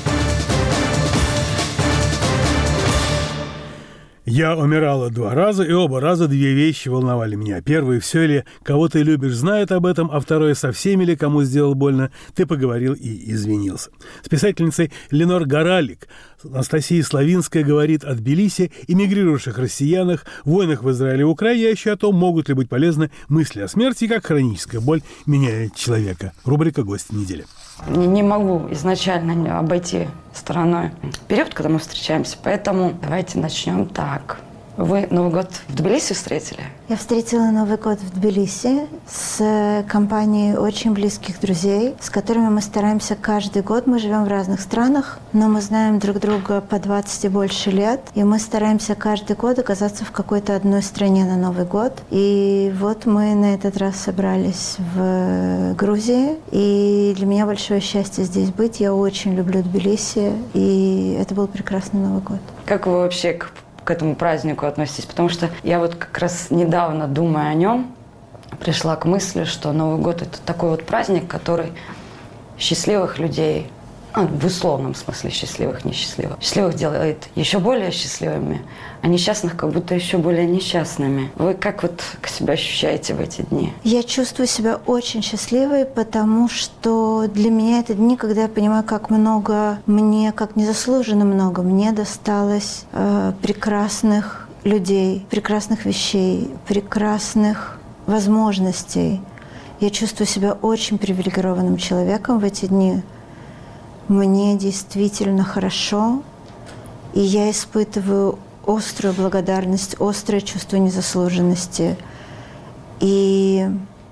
Я умирала два раза, и оба раза две вещи волновали меня. Первый — все ли, кого ты любишь, знает об этом, а второе — со всеми ли, кому сделал больно, ты поговорил и извинился. С писательницей Ленор Горалик Анастасия Славинская говорит о Тбилиси, эмигрирующих россиянах, войнах в Израиле и Украине, а еще о том, могут ли быть полезны мысли о смерти и как хроническая боль меняет человека. Рубрика «Гость недели». Не могу изначально обойти стороной период, когда мы встречаемся, поэтому давайте начнем так. Вы Новый год в Тбилиси встретили? Я встретила Новый год в Тбилиси с компанией очень близких друзей, с которыми мы стараемся каждый год. Мы живем в разных странах, но мы знаем друг друга по двадцать и больше лет, и мы стараемся каждый год оказаться в какой-то одной стране на Новый год. И вот мы на этот раз собрались в Грузии, и для меня большое счастье здесь быть. Я очень люблю Тбилиси, и это был прекрасный Новый год. Как вы вообще к к этому празднику относитесь? Потому что я вот как раз недавно, думая о нем, пришла к мысли, что Новый год – это такой вот праздник, который счастливых людей, ну, в условном смысле счастливых, несчастливых, счастливых делает еще более счастливыми, а несчастных как будто еще более несчастными. Вы как вот себя ощущаете в эти дни? Я чувствую себя очень счастливой, потому что для меня это дни, когда я понимаю, как много мне, как незаслуженно много мне досталось э, прекрасных людей, прекрасных вещей, прекрасных возможностей. Я чувствую себя очень привилегированным человеком в эти дни. Мне действительно хорошо, и я испытываю острую благодарность, острое чувство незаслуженности. И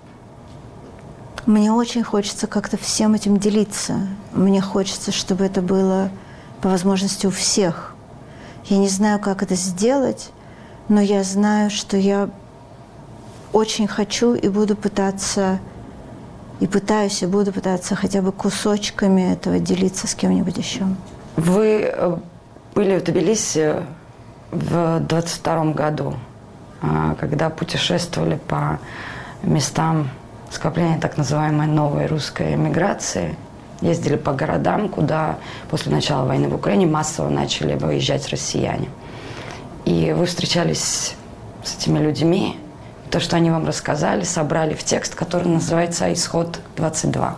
мне очень хочется как-то всем этим делиться. Мне хочется, чтобы это было по возможности у всех. Я не знаю, как это сделать, но я знаю, что я очень хочу и буду пытаться... И пытаюсь, и буду пытаться хотя бы кусочками этого делиться с кем-нибудь еще. Вы были в Тбилиси в двадцать втором году, когда путешествовали по местам скопления так называемой новой русской эмиграции. Ездили по городам, куда после начала войны в Украине массово начали выезжать россияне. И вы встречались с этими людьми. То, что они вам рассказали, собрали в текст, который называется «Исход двадцать два».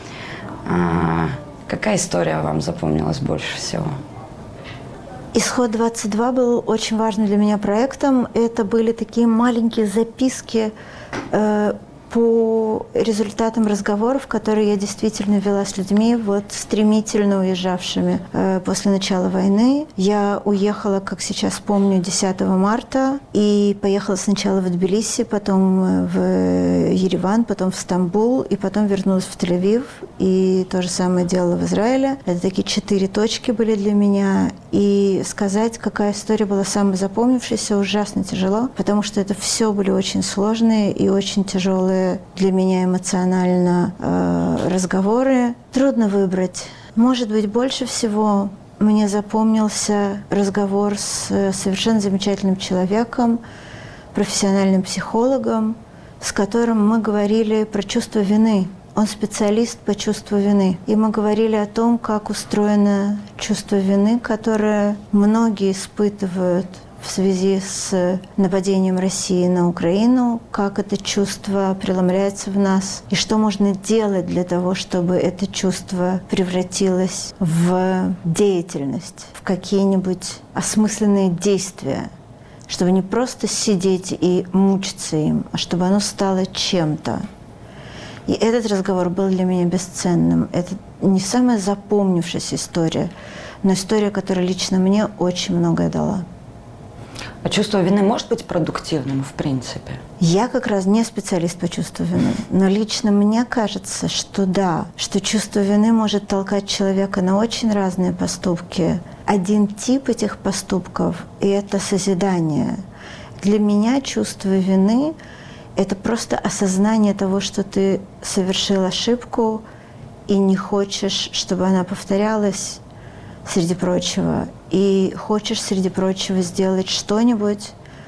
А, какая история вам запомнилась больше всего? «Исход двадцать два» был очень важным для меня проектом. Это были такие маленькие записки э, по результатам разговоров, которые я действительно вела с людьми, вот стремительно уезжавшими э, после начала войны. Я уехала, как сейчас помню, десятого марта и поехала сначала в Тбилиси, потом в Ереван, потом в Стамбул, и потом вернулась в Тель-Авив. И то же самое делала в Израиле. Это такие четыре точки были для меня. И сказать, какая история была самой запомнившейся, ужасно тяжело, потому что это все были очень сложные и очень тяжелые для меня эмоционально э, разговоры. Трудно выбрать. Может быть, больше всего мне запомнился разговор с совершенно замечательным человеком, профессиональным психологом, с которым мы говорили про чувство вины. Он специалист по чувству вины. И мы говорили о том, как устроено чувство вины, которое многие испытывают в связи с нападением России на Украину, как это чувство преломляется в нас, и что можно делать для того, чтобы это чувство превратилось в деятельность, в какие-нибудь осмысленные действия, чтобы не просто сидеть и мучиться им, а чтобы оно стало чем-то. И этот разговор был для меня бесценным. Это не самая запомнившаяся история, но история, которая лично мне очень многое дала. А чувство вины может быть продуктивным, в принципе? Я как раз не специалист по чувству вины, но лично мне кажется, что да, что чувство вины может толкать человека на очень разные поступки. Один тип этих поступков – и это созидание. Для меня чувство вины – Это просто осознание того, что ты совершил ошибку и не хочешь, чтобы она повторялась, среди прочего. И хочешь, среди прочего, сделать что-нибудь,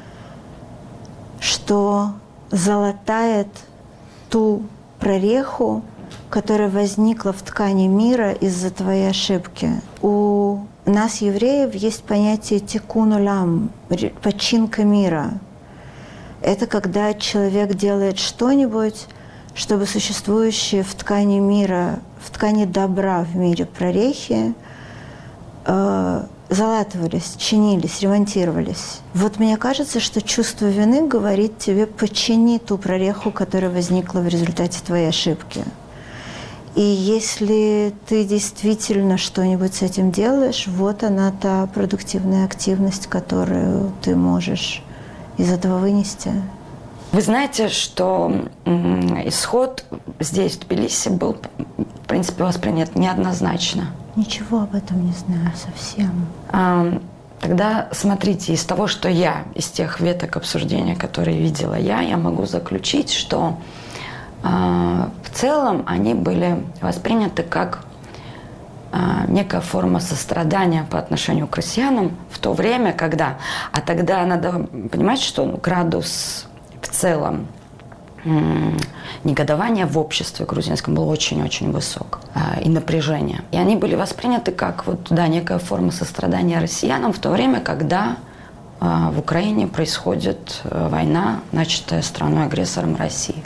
что залатает ту прореху, которая возникла в ткани мира из-за твоей ошибки. У нас, евреев, есть понятие тикун олам, починка мира. Это когда человек делает что-нибудь, чтобы существующие в ткани мира, в ткани добра в мире прорехи э, залатывались, чинились, ремонтировались. Вот мне кажется, что чувство вины говорит тебе: почини ту прореху, которая возникла в результате твоей ошибки. И если ты действительно что-нибудь с этим делаешь, вот она, та продуктивная активность, которую ты можешь из этого вынести. Вы знаете, что исход здесь, в Тбилиси, был, в принципе, воспринят неоднозначно. Ничего об этом не знаю совсем. А, тогда смотрите, из того, что я, из тех веток обсуждения, которые видела я, я могу заключить, что а, в целом они были восприняты как а, некая форма сострадания по отношению к россиянам в то время, когда... А тогда надо понимать, что ну, градус в целом м- негодования в обществе грузинском был очень-очень высок. А, и напряжение. И они были восприняты как вот, да, некая форма сострадания россиянам в то время, когда а, в Украине происходит а, война, начатая страной-агрессором России.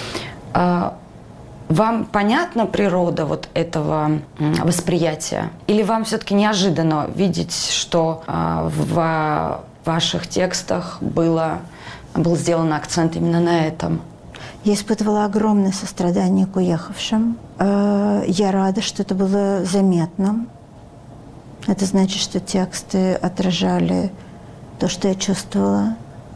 Вам понятна природа вот этого восприятия? Или вам все-таки неожиданно видеть, что в ваших текстах было, был сделан акцент именно на этом? Я испытывала огромное сострадание к уехавшим. Я рада, что это было заметно. Это значит, что тексты отражали то, что я чувствовала.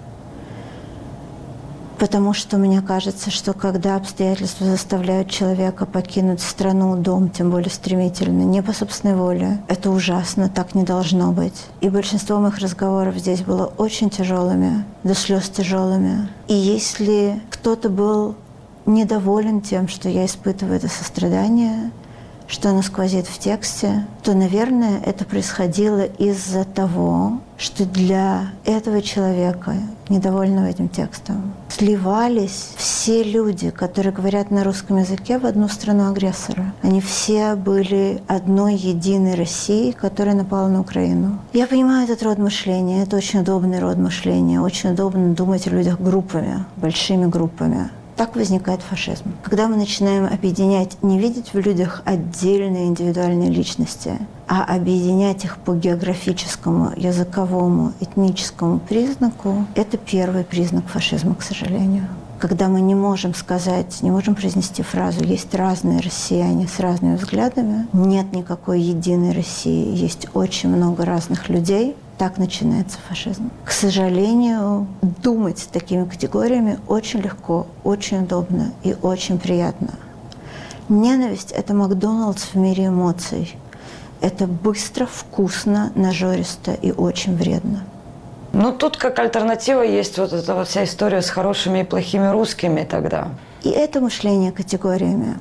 Потому что мне кажется, что когда обстоятельства заставляют человека покинуть страну, дом, тем более стремительно, не по собственной воле, это ужасно, так не должно быть. И большинство моих разговоров здесь было очень тяжелыми, до слез тяжелыми. И если кто-то был недоволен тем, что я испытываю это сострадание, что оно сквозит в тексте, то, наверное, это происходило из-за того, что для этого человека, недовольного этим текстом, сливались все люди, которые говорят на русском языке, в одну страну-агрессора. Они все были одной единой Россией, которая напала на Украину. Я понимаю этот род мышления, это очень удобный род мышления, очень удобно думать о людях группами, большими группами. Так возникает фашизм. Когда мы начинаем объединять, не видеть в людях отдельные индивидуальные личности, а объединять их по географическому, языковому, этническому признаку, это первый признак фашизма, к сожалению. Когда мы не можем сказать, не можем произнести фразу «есть разные россияне с разными взглядами», нет никакой единой России, есть очень много разных людей, так начинается фашизм. К сожалению, думать такими категориями очень легко, очень удобно и очень приятно. Ненависть — это Макдоналдс в мире эмоций. Это быстро, вкусно, нажористо и очень вредно. Ну, тут как альтернатива есть вот эта вот вся история с хорошими и плохими русскими тогда. И это мышление категориями.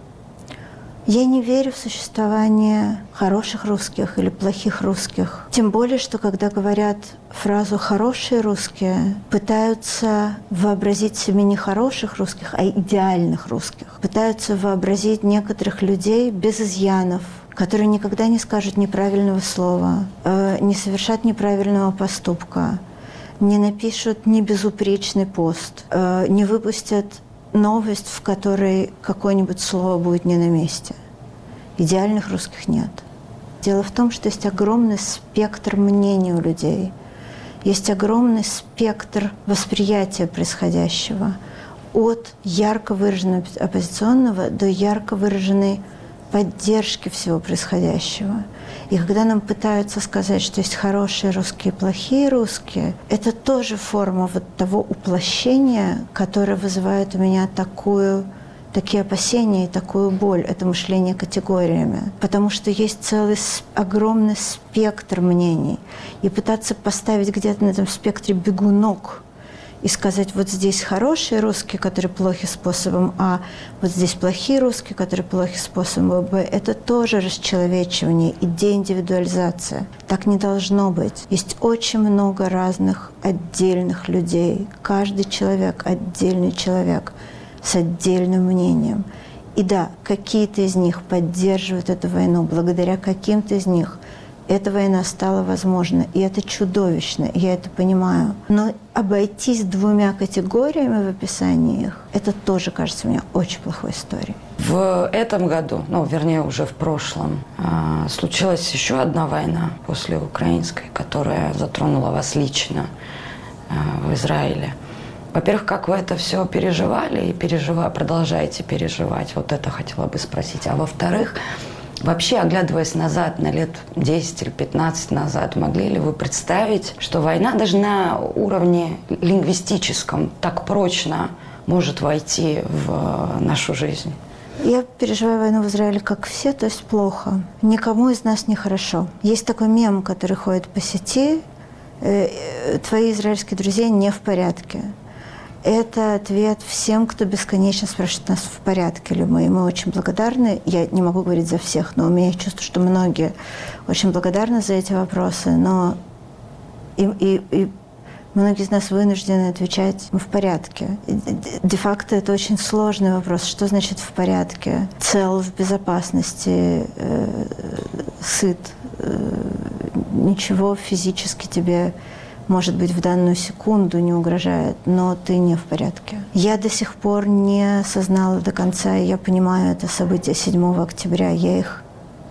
Я не верю в существование хороших русских или плохих русских. Тем более, что когда говорят фразу «хорошие русские», пытаются вообразить себе не хороших русских, а идеальных русских. Пытаются вообразить некоторых людей без изъянов, которые никогда не скажут неправильного слова, э, не совершат неправильного поступка, не напишут небезупречный пост, э, не выпустят новость, в которой какое-нибудь слово будет не на месте. Идеальных русских нет. Дело в том, что есть огромный спектр мнений у людей. Есть огромный спектр восприятия происходящего. От ярко выраженного оппозиционного до ярко выраженной поддержки всего происходящего. И когда нам пытаются сказать, что есть хорошие русские и плохие русские, это тоже форма вот того уплощения, которое вызывает у меня такую, такие опасения и такую боль. Это мышление категориями. Потому что есть целый огромный спектр мнений. И пытаться поставить где-то на этом спектре бегунок и сказать, вот здесь хорошие русские, которые плохи способом А, вот здесь плохие русские, которые плохи способом Б, это тоже расчеловечивание и деиндивидуализация. Так не должно быть. Есть очень много разных отдельных людей. Каждый человек – отдельный человек с отдельным мнением. И да, какие-то из них поддерживают эту войну, благодаря каким-то из них эта война стала возможна, и это чудовищно, я это понимаю. Но обойтись двумя категориями в описании их, это тоже, кажется мне, очень плохой историей. В этом году, ну, вернее, уже в прошлом, случилась еще одна война после украинской, которая затронула вас лично в Израиле. Во-первых, как вы это все переживали и пережива... продолжаете переживать? Вот это хотела бы спросить. А во-вторых, вообще, оглядываясь назад, на лет десять или пятнадцать назад, могли ли вы представить, что война даже на уровне лингвистическом так прочно может войти в нашу жизнь? Я переживаю войну в Израиле, как все, то есть плохо. Никому из нас не хорошо. Есть такой мем, который ходит по сети. Твои израильские друзья не в порядке. Это ответ всем, кто бесконечно спрашивает нас, в порядке ли мы. И мы очень благодарны. Я не могу говорить за всех, но у меня чувство, что многие очень благодарны за эти вопросы. Но и, и, и многие из нас вынуждены отвечать «мы в порядке». Де-факто это очень сложный вопрос. Что значит «в порядке»? Цел, в безопасности, э, сыт. Э, ничего физически тебе, может быть, в данную секунду не угрожает, но ты не в порядке. Я до сих пор не осознала до конца, и я понимаю это событие седьмого октября. Я их,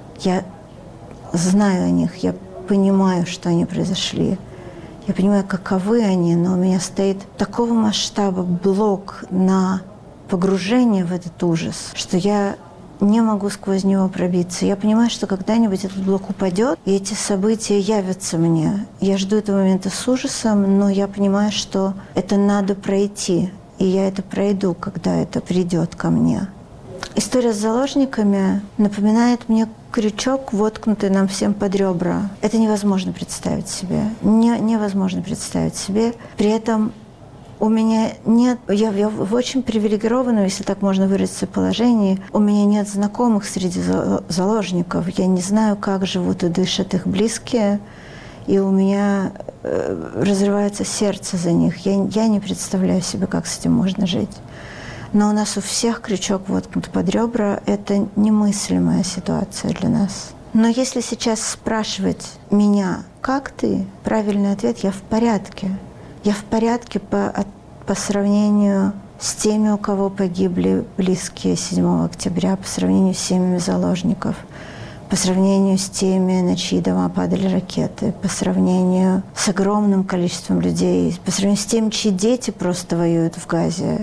я знаю о них, я понимаю, что они произошли. Я понимаю, каковы они, но у меня стоит такого масштаба блок на погружение в этот ужас, что я не могу сквозь него пробиться. Я понимаю, что когда-нибудь этот блок упадет, и эти события явятся мне. Я жду этого момента с ужасом, но я понимаю, что это надо пройти, и я это пройду, когда это придет ко мне. История с заложниками напоминает мне крючок, воткнутый нам всем под ребра. Это невозможно представить себе. Не, невозможно представить себе. При этом у меня нет, я, я в очень привилегированном, если так можно выразиться, положении. У меня нет знакомых среди заложников. Я не знаю, как живут и дышат их близкие. И у меня э, разрывается сердце за них. Я, я не представляю себе, как с этим можно жить. Но у нас у всех крючок воткнут под ребра. Это немыслимая ситуация для нас. Но если сейчас спрашивать меня, как ты, правильный ответ – я в порядке. Я в порядке по, по сравнению с теми, у кого погибли близкие седьмого октября, по сравнению с семьями заложников, по сравнению с теми, на чьи дома падали ракеты, по сравнению с огромным количеством людей, по сравнению с теми, чьи дети просто воюют в Газе,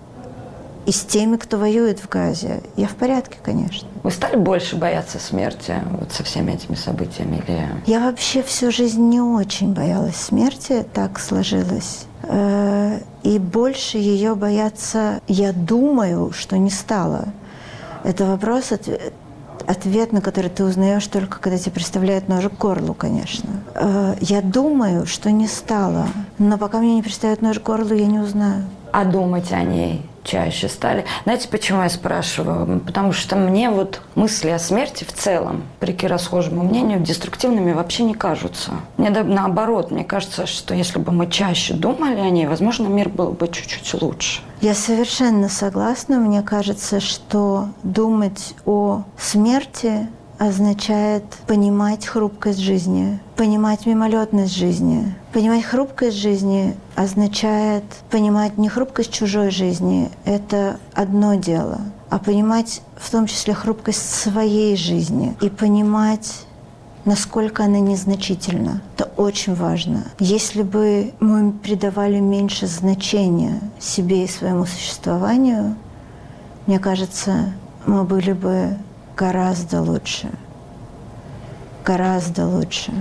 и с теми, кто воюет в Газе. Я в порядке, конечно. Вы стали больше бояться смерти вот со всеми этими событиями? Или... Я вообще всю жизнь не очень боялась смерти, так сложилось. И больше ее бояться, я думаю, что не стала. Это вопрос, ответ на который ты узнаешь только, когда тебе представляют ножик к горлу, конечно. Я думаю, что не стала. Но пока мне не представят ножик к горлу, я не узнаю. А думать о ней чаще стали. Знаете, почему я спрашиваю? Потому что мне вот мысли о смерти в целом, вопреки расхожему мнению, деструктивными вообще не кажутся. Мне наоборот, мне кажется, что если бы мы чаще думали о ней, возможно, мир был бы чуть-чуть лучше. Я совершенно согласна. Мне кажется, что думать о смерти означает понимать хрупкость жизни, понимать мимолетность жизни. Понимать хрупкость жизни означает понимать не хрупкость чужой жизни, это одно дело, а понимать в том числе хрупкость своей жизни и понимать, насколько она незначительна. Это очень важно. Если бы мы придавали меньше значения себе и своему существованию, мне кажется, мы были бы гораздо лучше. Гораздо лучше.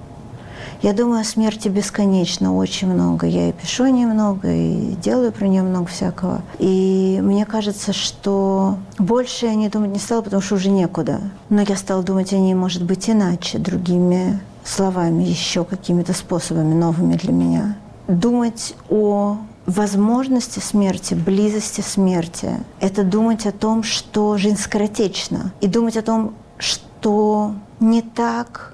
Я думаю о смерти бесконечно, очень много. Я и пишу о ней много, и делаю про нее много всякого. И мне кажется, что больше я не думать не стала, потому что уже некуда. Но я стала думать о ней, может быть, иначе, другими словами, еще какими-то способами новыми для меня. Думать о возможности смерти, близости смерти. Это думать о том, что жизнь скоротечна. И думать о том, что не так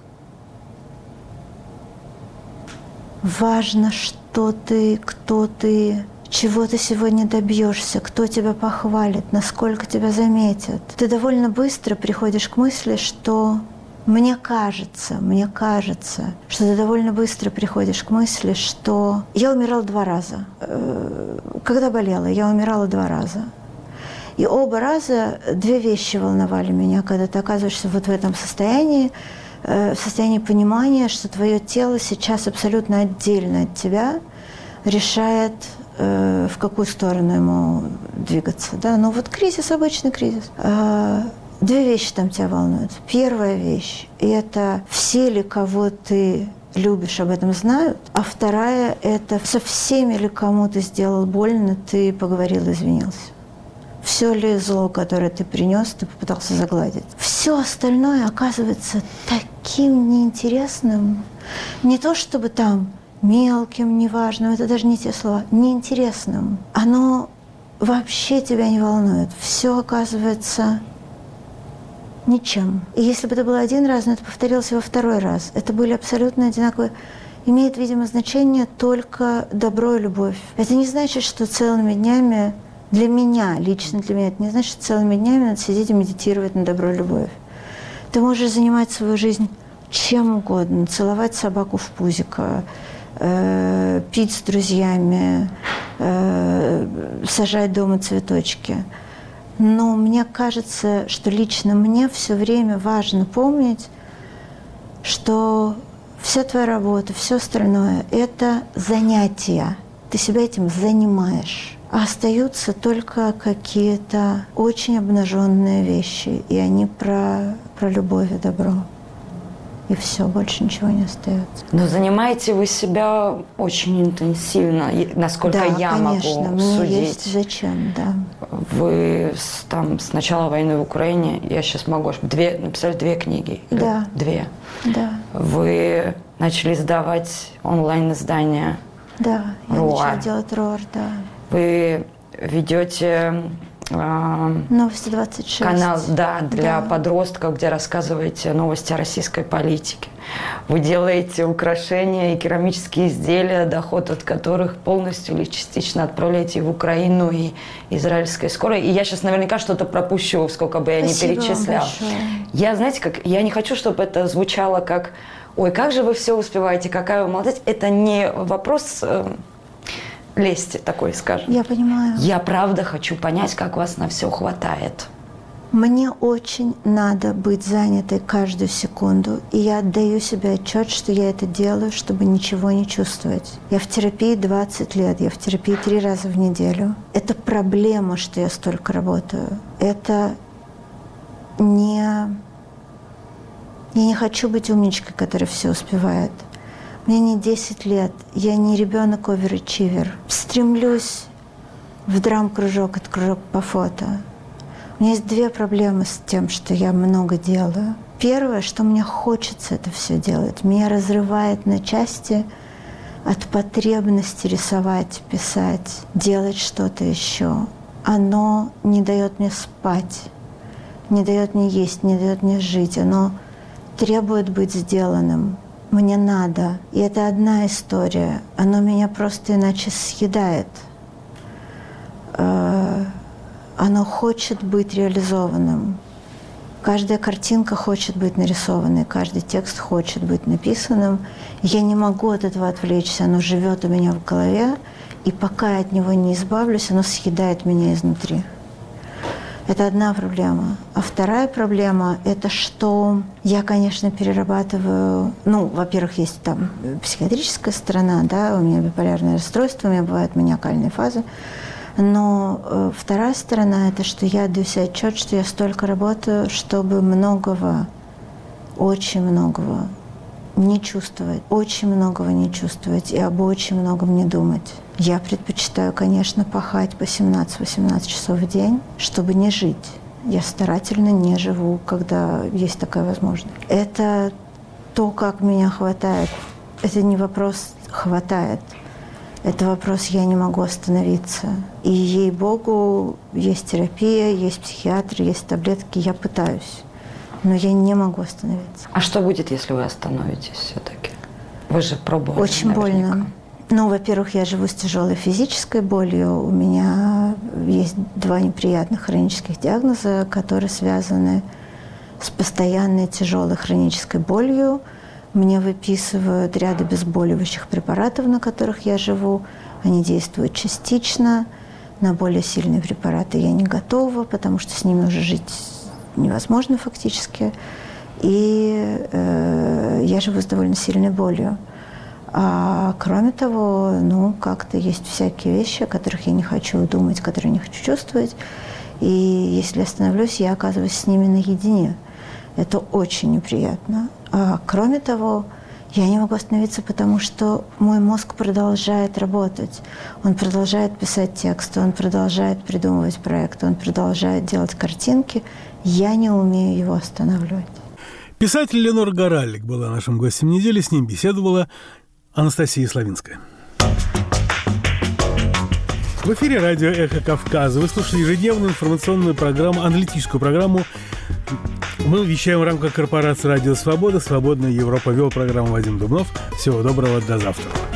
важно, что ты, кто ты, чего ты сегодня добьешься, кто тебя похвалит, насколько тебя заметят. Ты довольно быстро приходишь к мысли, что мне кажется, мне кажется, что ты довольно быстро приходишь к мысли, что я умирала два раза. Когда болела, я умирала два раза. И оба раза две вещи волновали меня, когда ты оказываешься вот в этом состоянии, в состоянии понимания, что твое тело сейчас абсолютно отдельно от тебя решает, в какую сторону ему двигаться. Да? Ну вот кризис, обычный кризис. Две вещи там тебя волнуют. Первая вещь – это все ли, кого ты любишь, об этом знают. А вторая – это со всеми ли, кому ты сделал больно, ты поговорил, извинился. Все ли зло, которое ты принес, ты попытался загладить. Все остальное оказывается таким неинтересным. Не то чтобы там мелким, неважным, это даже не те слова, неинтересным. Оно вообще тебя не волнует. Все оказывается ничем. И если бы это было один раз, но это повторилось во второй раз, это были абсолютно одинаковые. Имеет, видимо, значение только добро и любовь. Это не значит, что целыми днями, для меня, лично для меня, это не значит, что целыми днями надо сидеть и медитировать на добро и любовь. Ты можешь занимать свою жизнь чем угодно, целовать собаку в пузико, э, пить с друзьями, э, сажать дома цветочки. Но мне кажется, что лично мне все время важно помнить, что вся твоя работа, все остальное – это занятия. Ты себя этим занимаешь. А остаются только какие-то очень обнаженные вещи, и они про, про любовь и добро. И все, больше ничего не остается. Но занимаете вы себя очень интенсивно, насколько да, я конечно, могу мне судить. Есть зачем, да. Вы с, там, с начала войны в Украине, я сейчас могу две, написали две книги. Да. Две. Да. Вы начали издавать онлайн-издания. Да, я РОА. начала делать РОАР, да. Вы ведете э, новости двадцать шесть. Канал, да, для да. подростков, где рассказываете новости о российской политике. Вы делаете украшения и керамические изделия, доход от которых полностью или частично отправляете в Украину и израильское скорое. И я сейчас наверняка что-то пропущу, сколько бы я Спасибо ни перечисляла. Я, знаете, как я не хочу, чтобы это звучало как: ой, как же вы все успеваете, какая вы молодец. Это не вопрос э, лести такой, скажем. Я понимаю. Я правда хочу понять, как вас на все хватает. Мне очень надо быть занятой каждую секунду, и я отдаю себе отчет, что я это делаю, чтобы ничего не чувствовать. Я в терапии двадцать лет, я в терапии три раза в неделю. Это проблема, что я столько работаю. Это не... Я не хочу быть умничкой, которая все успевает. Мне не десять лет, я не ребенок оверачивер. Стремлюсь в драм-кружок, это кружок по фото. У меня есть две проблемы с тем, что я много делаю. Первое, что мне хочется это все делать. Меня разрывает на части от потребности рисовать, писать, делать что-то еще. Оно не дает мне спать, не дает мне есть, не дает мне жить. Оно требует быть сделанным. Мне надо. И это одна история. Оно меня просто иначе съедает. Оно хочет быть реализованным. Каждая картинка хочет быть нарисованной, каждый текст хочет быть написанным. Я не могу от этого отвлечься, оно живет у меня в голове, и пока я от него не избавлюсь, оно съедает меня изнутри. Это одна проблема. А вторая проблема – это что я, конечно, перерабатываю… Ну, во-первых, есть там психиатрическая сторона, да, у меня биполярное расстройство, у меня бывают маниакальные фазы. Но э, вторая сторона – это что я отдаю себе отчет, что я столько работаю, чтобы многого, очень многого не чувствовать, очень многого не чувствовать и об очень многом не думать. Я предпочитаю, конечно, пахать по семнадцать-восемнадцать часов в день, чтобы не жить. Я старательно не живу, когда есть такая возможность. Это то, как меня хватает. Это не вопрос «хватает». Это вопрос «я не могу остановиться». И, ей-богу, есть терапия, есть психиатр, есть таблетки, я пытаюсь. Но я не могу остановиться. А что будет, если вы остановитесь все-таки? Вы же пробовали. Очень наверняка. больно. Ну, во-первых, я живу с тяжелой физической болью. У меня есть два неприятных хронических диагноза, которые связаны с постоянной тяжелой хронической болью. Мне выписывают ряд обезболивающих препаратов, на которых я живу. Они действуют частично. На более сильные препараты я не готова, потому что с ними уже жить невозможно фактически. И э, я живу с довольно сильной болью. А кроме того, ну, как-то есть всякие вещи, о которых я не хочу думать, которые не хочу чувствовать. И если остановлюсь, я оказываюсь с ними наедине. Это очень неприятно. А кроме того, я не могу остановиться, потому что мой мозг продолжает работать. Он продолжает писать тексты, он продолжает придумывать проекты, он продолжает делать картинки. Я не умею его останавливать. Писатель Ленор Горалик была нашим гостем недели. С ним беседовала Анастасия Славинская. В эфире радио «Эхо Кавказа». Вы слушали ежедневную информационную программу, аналитическую программу. Мы вещаем в рамках корпорации «Радио Свобода». «Свободная Европа». Вел программу Вадим Дубнов. Всего доброго, до завтра.